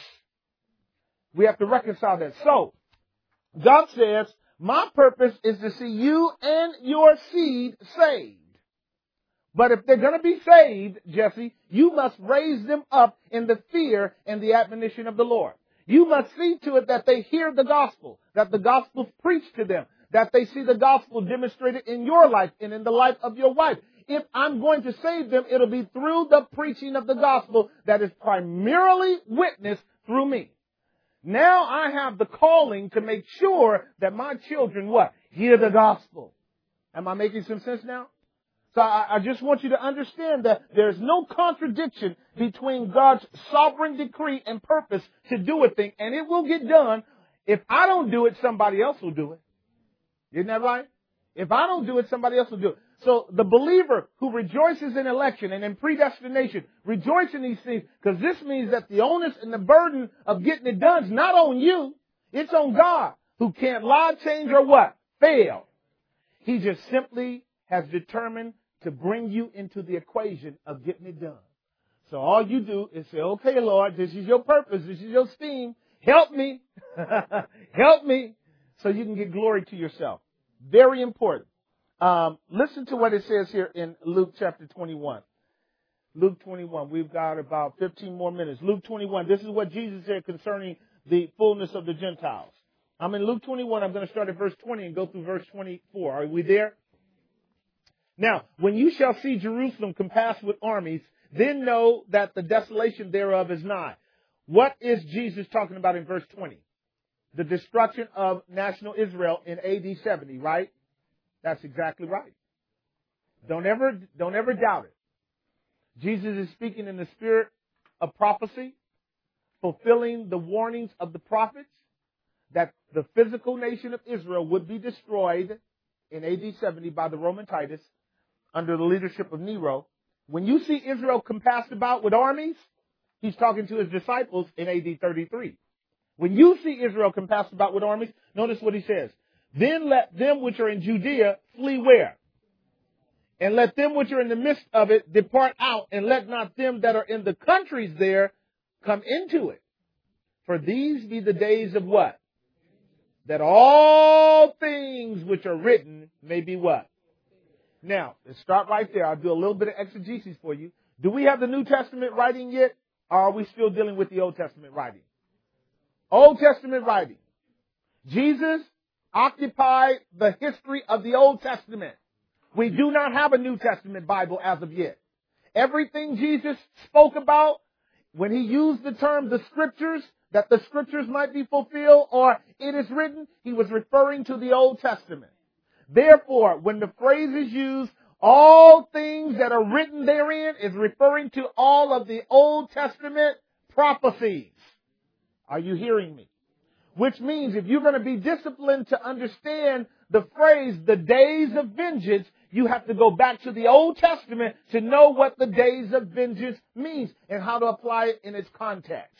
We have to reconcile that. So, God says, my purpose is to see you and your seed saved. But if they're going to be saved, Jesse, you must raise them up in the fear and the admonition of the Lord. You must see to it that they hear the gospel, that the gospel's preached to them, that they see the gospel demonstrated in your life and in the life of your wife. If I'm going to save them, it'll be through the preaching of the gospel that is primarily witnessed through me. Now I have the calling to make sure that my children, what? Hear the gospel. Am I making some sense now? So I, I just want you to understand that there's no contradiction between God's sovereign decree and purpose to do a thing, and it will get done. If I don't do it, somebody else will do it. Isn't that right? If I don't do it, somebody else will do it. So the believer who rejoices in election and in predestination, rejoice in these things, because this means that the onus and the burden of getting it done is not on you. It's on God, who can't lie, change, or what? Fail. He just simply has determined to bring you into the equation of getting it done. So all you do is say, okay, Lord, this is your purpose. This is your scheme. Help me. Help me. So you can get glory to yourself. Very important. Um, listen to what it says here in Luke chapter twenty-one. Luke twenty-one. We've got about fifteen more minutes. Luke twenty-one. This is what Jesus said concerning the fullness of the Gentiles. I'm in Luke twenty-one. I'm going to start at verse twenty and go through verse twenty-four. Are we there? Now, when you shall see Jerusalem compassed with armies, then know that the desolation thereof is nigh. What is Jesus talking about in verse twenty? The destruction of national Israel in A D seventy, right? That's exactly right. Don't ever, don't ever doubt it. Jesus is speaking in the spirit of prophecy, fulfilling the warnings of the prophets that the physical nation of Israel would be destroyed in A D seventy by the Roman Titus under the leadership of Nero. When you see Israel compassed about with armies, he's talking to his disciples in A D thirty-three. When you see Israel compassed about with armies, notice what he says. Then let them which are in Judea flee where? And let them which are in the midst of it depart out, and let not them that are in the countries there come into it. For these be the days of what? That all things which are written may be what? Now, let's start right there. I'll do a little bit of exegesis for you. Do we have the New Testament writing yet? Or are we still dealing with the Old Testament writing? Old Testament writing. Jesus occupied the history of the Old Testament. We do not have a New Testament Bible as of yet. Everything Jesus spoke about, when he used the term the scriptures, that the scriptures might be fulfilled, or it is written, he was referring to the Old Testament. Therefore, when the phrase is used, all things that are written therein is referring to all of the Old Testament prophecies. Are you hearing me? Which means if you're going to be disciplined to understand the phrase, the days of vengeance, you have to go back to the Old Testament to know what the days of vengeance means and how to apply it in its context.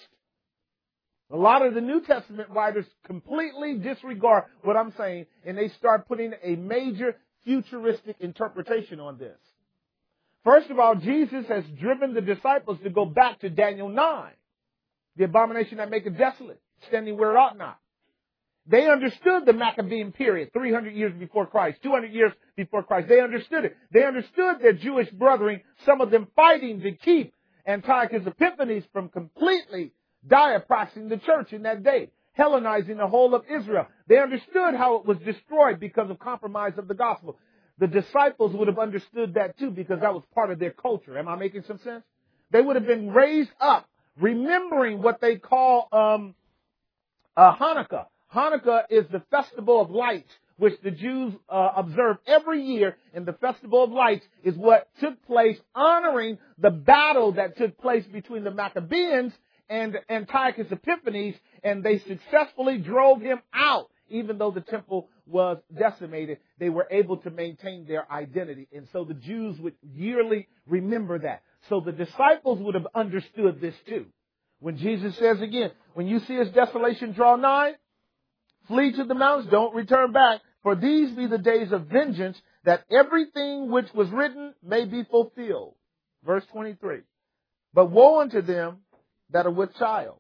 A lot of the New Testament writers completely disregard what I'm saying, and they start putting a major futuristic interpretation on this. First of all, Jesus has driven the disciples to go back to Daniel nine, the abomination that maketh desolate, standing where it ought not. They understood the Maccabean period, three hundred years before Christ, two hundred years before Christ. They understood it. They understood their Jewish brethren, some of them fighting to keep Antiochus Epiphanes from completely diaproxing the church in that day, Hellenizing the whole of Israel. They understood how it was destroyed because of compromise of the gospel. The disciples would have understood that too because that was part of their culture. Am I making some sense? They would have been raised up remembering what they call um, uh, Hanukkah. Hanukkah is the festival of lights, which the Jews uh, observe every year. And the festival of lights is what took place honoring the battle that took place between the Maccabeans and Antiochus Epiphanes, and they successfully drove him out. Even though the temple was decimated, they were able to maintain their identity. And so the Jews would yearly remember that. So the disciples would have understood this too. When Jesus says again, when you see his desolation draw nigh, flee to the mountains, don't return back. For these be the days of vengeance, that everything which was written may be fulfilled. Verse twenty-three. But woe unto them that are with child.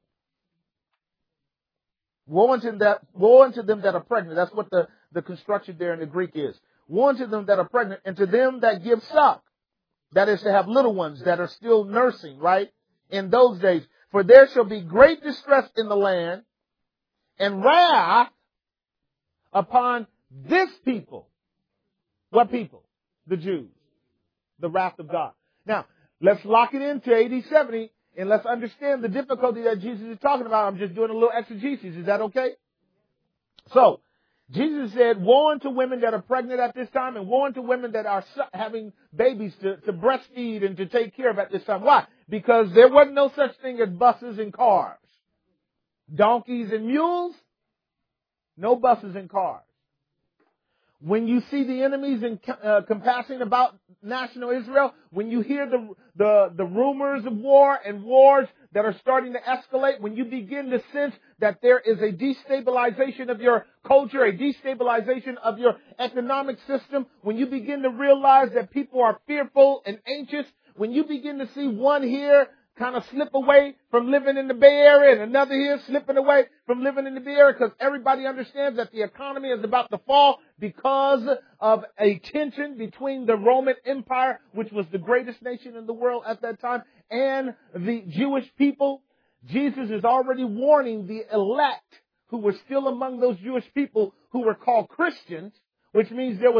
Woe unto, that, woe unto them that are pregnant. That's what the, the construction there in the Greek is. Woe unto them that are pregnant, and to them that give suck. That is to have little ones that are still nursing, right? In those days. For there shall be great distress in the land, and wrath upon this people. What people? The Jews. The wrath of God. Now, let's lock it into A D seventy. And let's understand the difficulty that Jesus is talking about. I'm just doing a little exegesis. Is that okay? So, Jesus said, woe unto women that are pregnant at this time, and woe unto women that are having babies to, to breastfeed and to take care of at this time. Why? Because there wasn't no such thing as buses and cars. Donkeys and mules, no buses and cars. When you see the enemies in, uh, compassing about national Israel, when you hear the, the, the rumors of war and wars that are starting to escalate, when you begin to sense that there is a destabilization of your culture, a destabilization of your economic system, when you begin to realize that people are fearful and anxious, when you begin to see one here kind of slip away from living in the Bay Area and another here slipping away from living in the Bay Area because everybody understands that the economy is about to fall because of a tension between the Roman Empire, which was the greatest nation in the world at that time, and the Jewish people. Jesus is already warning the elect who were still among those Jewish people who were called Christians, which means there was a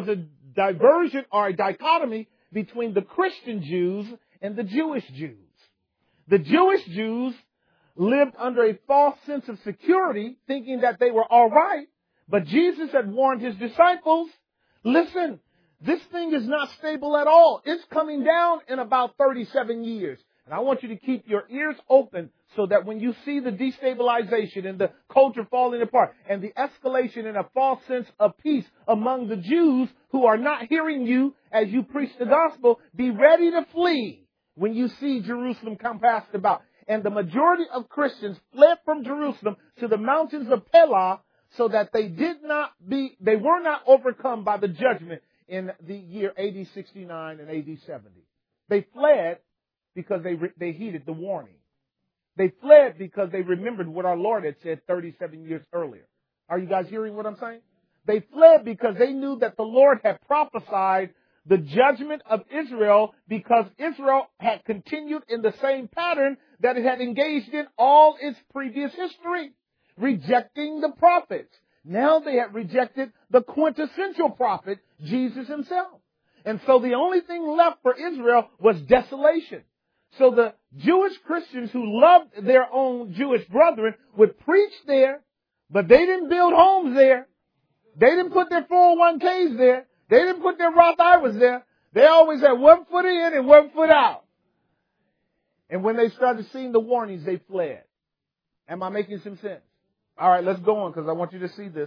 diversion or a dichotomy between the Christian Jews and the Jewish Jews. The Jewish Jews lived under a false sense of security, thinking that they were all right. But Jesus had warned his disciples, listen, this thing is not stable at all. It's coming down in about thirty-seven years. And I want you to keep your ears open so that when you see the destabilization and the culture falling apart and the escalation in a false sense of peace among the Jews who are not hearing you as you preach the gospel, be ready to flee when you see Jerusalem compassed about. And the majority of Christians fled from Jerusalem to the mountains of Pelah so that they did not be, they were not overcome by the judgment in the year A D sixty-nine and A D seventy. They fled because they, they heeded the warning. They fled because they remembered what our Lord had said thirty-seven years earlier. Are you guys hearing what I'm saying? They fled because they knew that the Lord had prophesied the judgment of Israel because Israel had continued in the same pattern that it had engaged in all its previous history, rejecting the prophets. Now they had rejected the quintessential prophet, Jesus himself. And so the only thing left for Israel was desolation. So the Jewish Christians who loved their own Jewish brethren would preach there, but they didn't build homes there. They didn't put their four oh one k's there. They didn't put their Roth I R As there. They always had one foot in and one foot out. And when they started seeing the warnings, they fled. Am I making some sense? All right, let's go on because I want you to see this.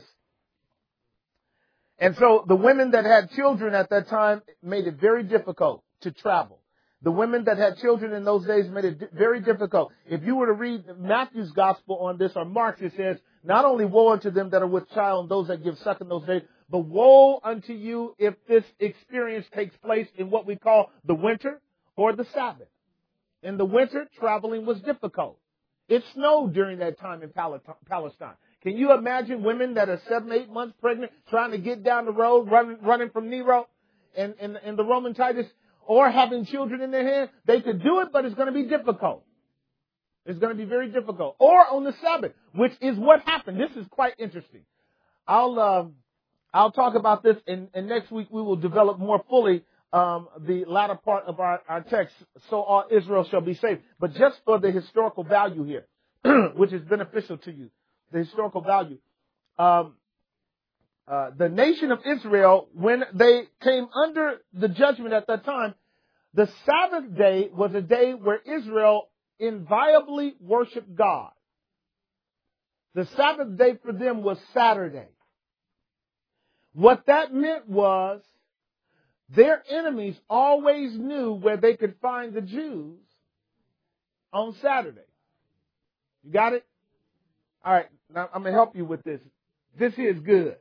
And so the women that had children at that time made it very difficult to travel. The women that had children in those days made it di- very difficult. If you were to read Matthew's gospel on this or Mark's, it says, not only woe unto them that are with child and those that give suck in those days, but woe unto you if this experience takes place in what we call the winter or the Sabbath. In the winter, traveling was difficult. It snowed during that time in Palestine. Can you imagine women that are seven, eight months pregnant trying to get down the road, running, running from Nero and, and, and the Roman Titus, or having children in their hands? They could do it, but it's going to be difficult. It's going to be very difficult. Or on the Sabbath, which is what happened. This is quite interesting. I'll uh, I'll talk about this, and, and next week we will develop more fully um, the latter part of our, our text, so all Israel shall be saved. But just for the historical value here, which is beneficial to you, the historical value. Um, uh, the nation of Israel, when they came under the judgment at that time, the Sabbath day was a day where Israel inviolably worshiped God. The Sabbath day for them was Saturday. What that meant was their enemies always knew where they could find the Jews on Saturday. You got it? All right, now I'm going to help you with this. This here is good.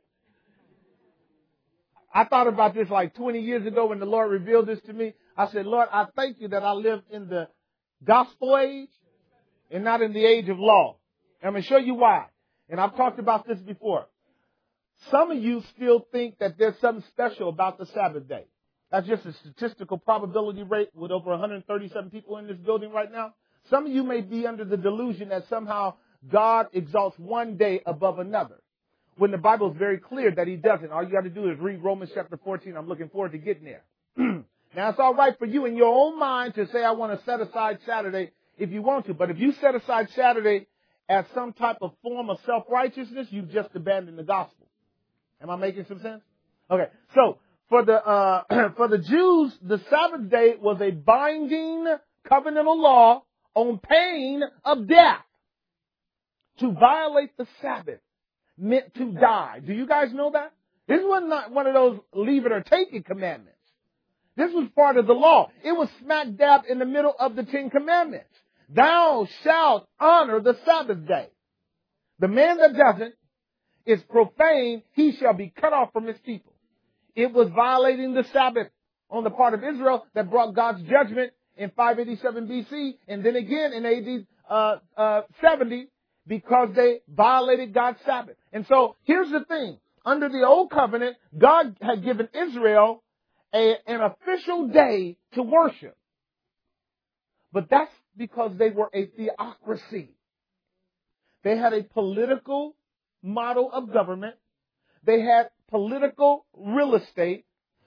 I thought about this like twenty years ago when the Lord revealed this to me. I said, Lord, I thank you that I live in the gospel age and not in the age of law. And I'm going to show you why. And I've talked about this before. Some of you still think that there's something special about the Sabbath day. That's just a statistical probability rate with over one hundred thirty-seven people in this building right now. Some of you may be under the delusion that somehow God exalts one day above another, when the Bible is very clear that he doesn't. All you got to do is read Romans chapter fourteen. I'm looking forward to getting there. Now, it's all right for you in your own mind to say, I want to set aside Saturday if you want to. But if you set aside Saturday as some type of form of self-righteousness, you've just abandoned the gospel. Am I making some sense? Okay. So for the, uh, for the Jews, the Sabbath day was a binding covenantal law on pain of death. To violate the Sabbath meant to die. Do you guys know that? This was not one of those leave it or take it commandments. This was part of the law. It was smack dab in the middle of the Ten Commandments. Thou shalt honor the Sabbath day. The man that doesn't is profane. He shall be cut off from his people. It was violating the Sabbath on the part of Israel that brought God's judgment in five eighty-seven B C and then again in A D uh, uh, seventy because they violated God's Sabbath. And so here's the thing. Under the old covenant, God had given Israel a, an official day to worship. But that's because they were a theocracy. They had a political model of government. They had political real estate,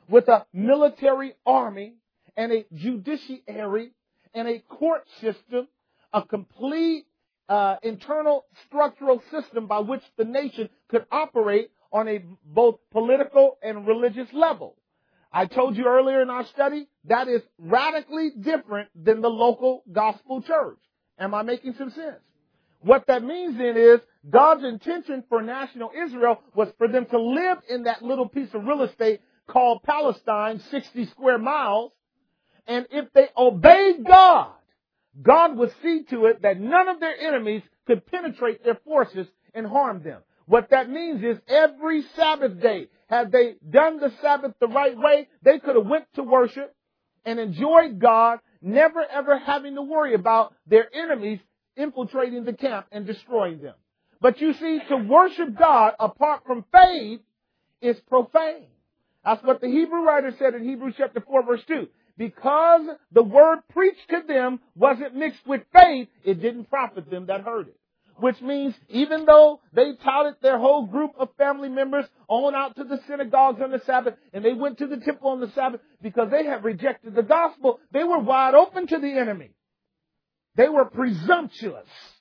with a military army and a judiciary and a court system, a complete uh, internal structural system by which the nation could operate on a both political and religious level. I told you earlier in our study, that is radically different than the local gospel church. Am I making some sense? What that means then is God's intention for national Israel was for them to live in that little piece of real estate called Palestine, sixty square miles. And if they obeyed God, God would see to it that none of their enemies could penetrate their forces and harm them. What that means is every Sabbath day, had they done the Sabbath the right way, they could have went to worship and enjoyed God, never ever having to worry about their enemies infiltrating the camp and destroying them. But you see, to worship God apart from faith is profane. That's what the Hebrew writer said in Hebrews chapter four, verse two. Because the word preached to them wasn't mixed with faith, it didn't profit them that heard it. Which means even though they touted their whole group of family members on out to the synagogues on the Sabbath, and they went to the temple on the Sabbath because they had rejected the gospel, they were wide open to the enemy. They were presumptuous.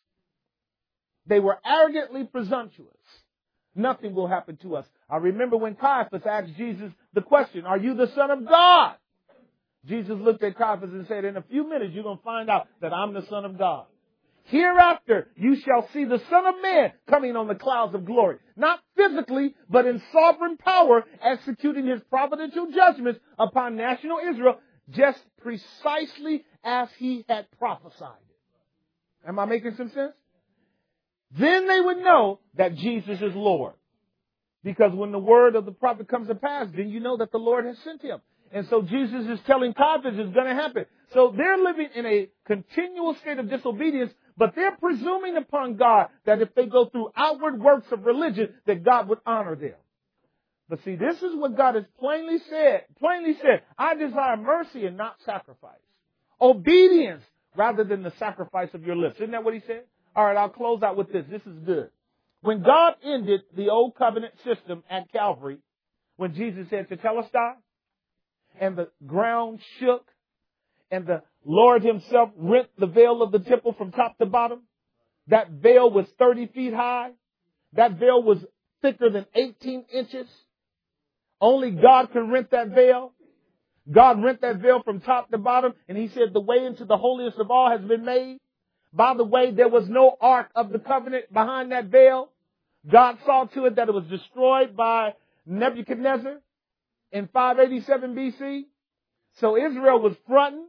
They were arrogantly presumptuous. Nothing will happen to us. I remember when Caiaphas asked Jesus the question, "Are you the Son of God?" Jesus looked at Caiaphas and said, "In a few minutes you're going to find out that I'm the Son of God. Hereafter you shall see the Son of Man coming on the clouds of glory." Not physically, but in sovereign power, executing his providential judgments upon national Israel, just precisely as he had prophesied. Am I making some sense? Then they would know that Jesus is Lord. Because when the word of the prophet comes to pass, then you know that the Lord has sent him. And so Jesus is telling Caiaphas it's going to happen. So they're living in a continual state of disobedience, but they're presuming upon God that if they go through outward works of religion, that God would honor them. But see, this is what God has plainly said. Plainly said, I desire mercy and not sacrifice. Obedience rather than the sacrifice of your lips. Isn't that what he said? All right, I'll close out with this. This is good. When God ended the old covenant system at Calvary, when Jesus said, "Tetelestai," and the ground shook, and the Lord himself rent the veil of the temple from top to bottom. That veil was thirty feet high. That veil was thicker than eighteen inches. Only God could rent that veil. God rent that veil from top to bottom, and he said the way into the holiest of all has been made. By the way, there was no Ark of the Covenant behind that veil. God saw to it that it was destroyed by Nebuchadnezzar in five eighty-seven B C. So Israel was fronting.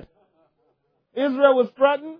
Israel was fronting.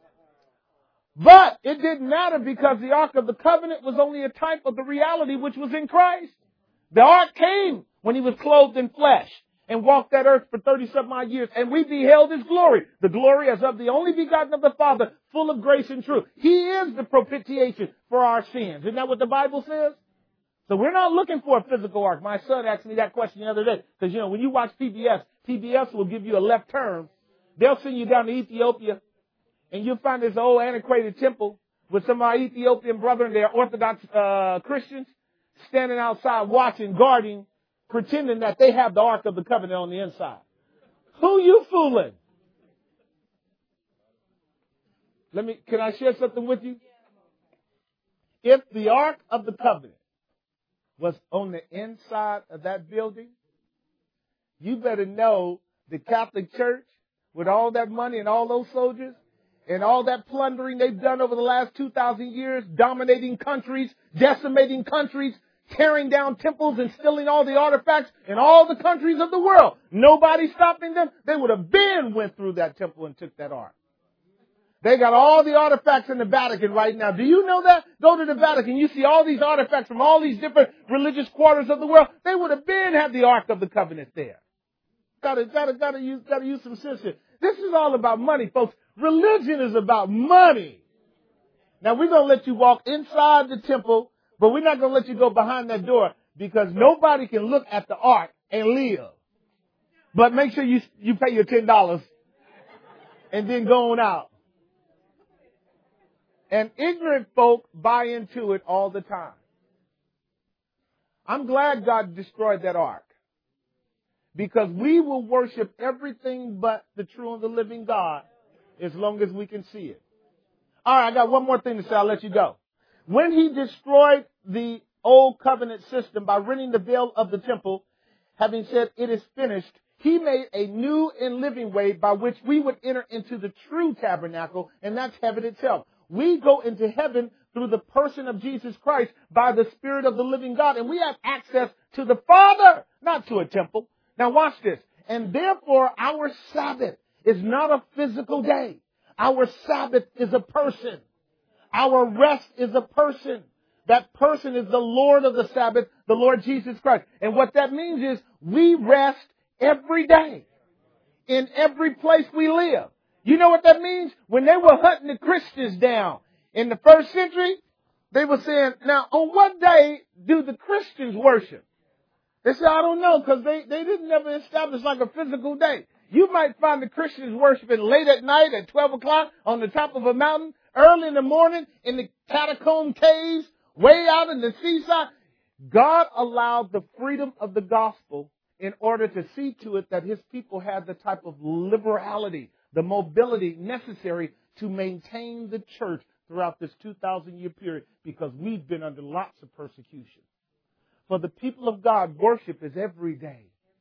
But it didn't matter because the Ark of the Covenant was only a type of the reality which was in Christ. The Ark came when he was clothed in flesh and walked that earth for thirty-some odd years. And we beheld his glory. The glory as of the only begotten of the Father, full of grace and truth. He is the propitiation for our sins. Isn't that what the Bible says? So we're not looking for a physical ark. My son asked me that question the other day. Because, you know, when you watch P B S, P B S will give you a left turn. They'll send you down to Ethiopia. And you'll find this old antiquated temple with some of our Ethiopian brethren, they're Orthodox uh, Christians, standing outside watching, guarding, pretending that they have the Ark of the Covenant on the inside. Who you fooling? Let me, can I share something with you? If the Ark of the Covenant was on the inside of that building, you better know the Catholic Church, with all that money and all those soldiers, and all that plundering they've done over the last two thousand years, dominating countries, decimating countries, tearing down temples and stealing all the artifacts in all the countries of the world. Nobody stopping them. They would have been went through that temple and took that ark. They got all the artifacts in the Vatican right now. Do you know that? Go to the Vatican. You see all these artifacts from all these different religious quarters of the world. They would have been had the Ark of the Covenant there. Gotta, gotta, gotta use, gotta use some sense here. This is all about money, folks. Religion is about money. Now we're going to let you walk inside the temple, but we're not going to let you go behind that door because nobody can look at the ark and live. But make sure you, you pay your ten dollars and then go on out. And ignorant folk buy into it all the time. I'm glad God destroyed that ark. because we will worship everything but the true and the living God as long as we can see it. All right, I got one more thing to say. I'll let you go. When he destroyed the old covenant system by rending the veil of the temple, having said it is finished, he made a new and living way by which we would enter into the true tabernacle, and that's heaven itself. We go into heaven through the person of Jesus Christ by the Spirit of the living God, and we have access to the Father, not to a temple. Now watch this. And therefore, our Sabbath is not a physical day. Our Sabbath is a person. Our rest is a person. That person is the Lord of the Sabbath, the Lord Jesus Christ. And what that means is we rest every day in every place we live. You know what that means? When they were hunting the Christians down in the first century, they were saying, now, on what day do the Christians worship? They said, I don't know, because they, they didn't ever establish like a physical day. You might find the Christians worshiping late at night at twelve o'clock on the top of a mountain, early in the morning in the catacomb caves, way out in the seaside. God allowed the freedom of the gospel in order to see to it that his people had the type of liberality, the mobility necessary to maintain the church throughout this two thousand year period, because we've been under lots of persecution. For the people of God, worship is every day.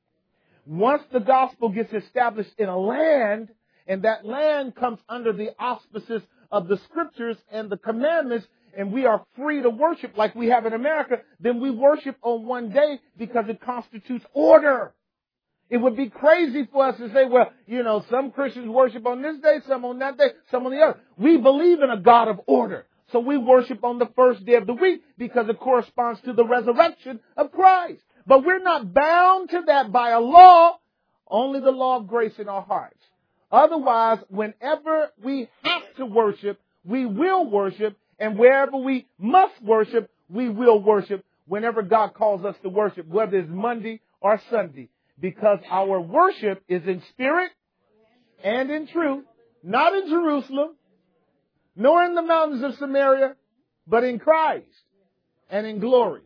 Once the gospel gets established in a land, and that land comes under the auspices of the scriptures and the commandments, and we are free to worship like we have in America, then we worship on one day because it constitutes order. It would be crazy for us to say, well, you know, some Christians worship on this day, some on that day, some on the other. We believe in a God of order. So we worship on the first day of the week because it corresponds to the resurrection of Christ. But we're not bound to that by a law, only the law of grace in our hearts. Otherwise, whenever we have to worship, we will worship. And wherever we must worship, we will worship whenever God calls us to worship, whether it's Monday or Sunday. Because our worship is in spirit and in truth, not in Jerusalem, nor in the mountains of Samaria, but in Christ and in glory.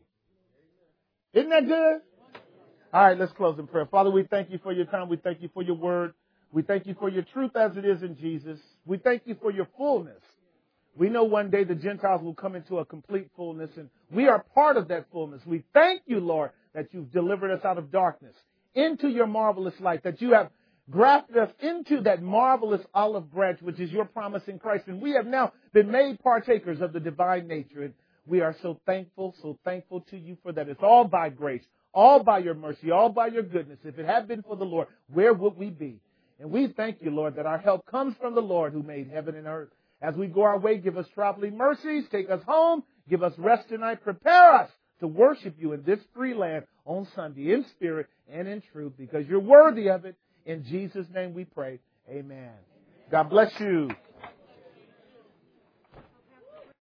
Isn't that good? All right, let's close in prayer. Father, we thank you for your time. We thank you for your word. We thank you for your truth as it is in Jesus. We thank you for your fullness. We know one day the Gentiles will come into a complete fullness, and we are part of that fullness. We thank you, Lord, that you've delivered us out of darkness into your marvelous light, that you have grafted us into that marvelous olive branch, which is your promise in Christ. And we have now been made partakers of the divine nature. And we are so thankful, so thankful to you for that. It's all by grace, all by your mercy, all by your goodness. If it had been for the Lord, where would we be? And we thank you, Lord, that our help comes from the Lord who made heaven and earth. As we go our way, give us traveling mercies, take us home, give us rest tonight, prepare us to worship you in this free land on Sunday in spirit and in truth, because you're worthy of it. In Jesus' name we pray. Amen. God bless you.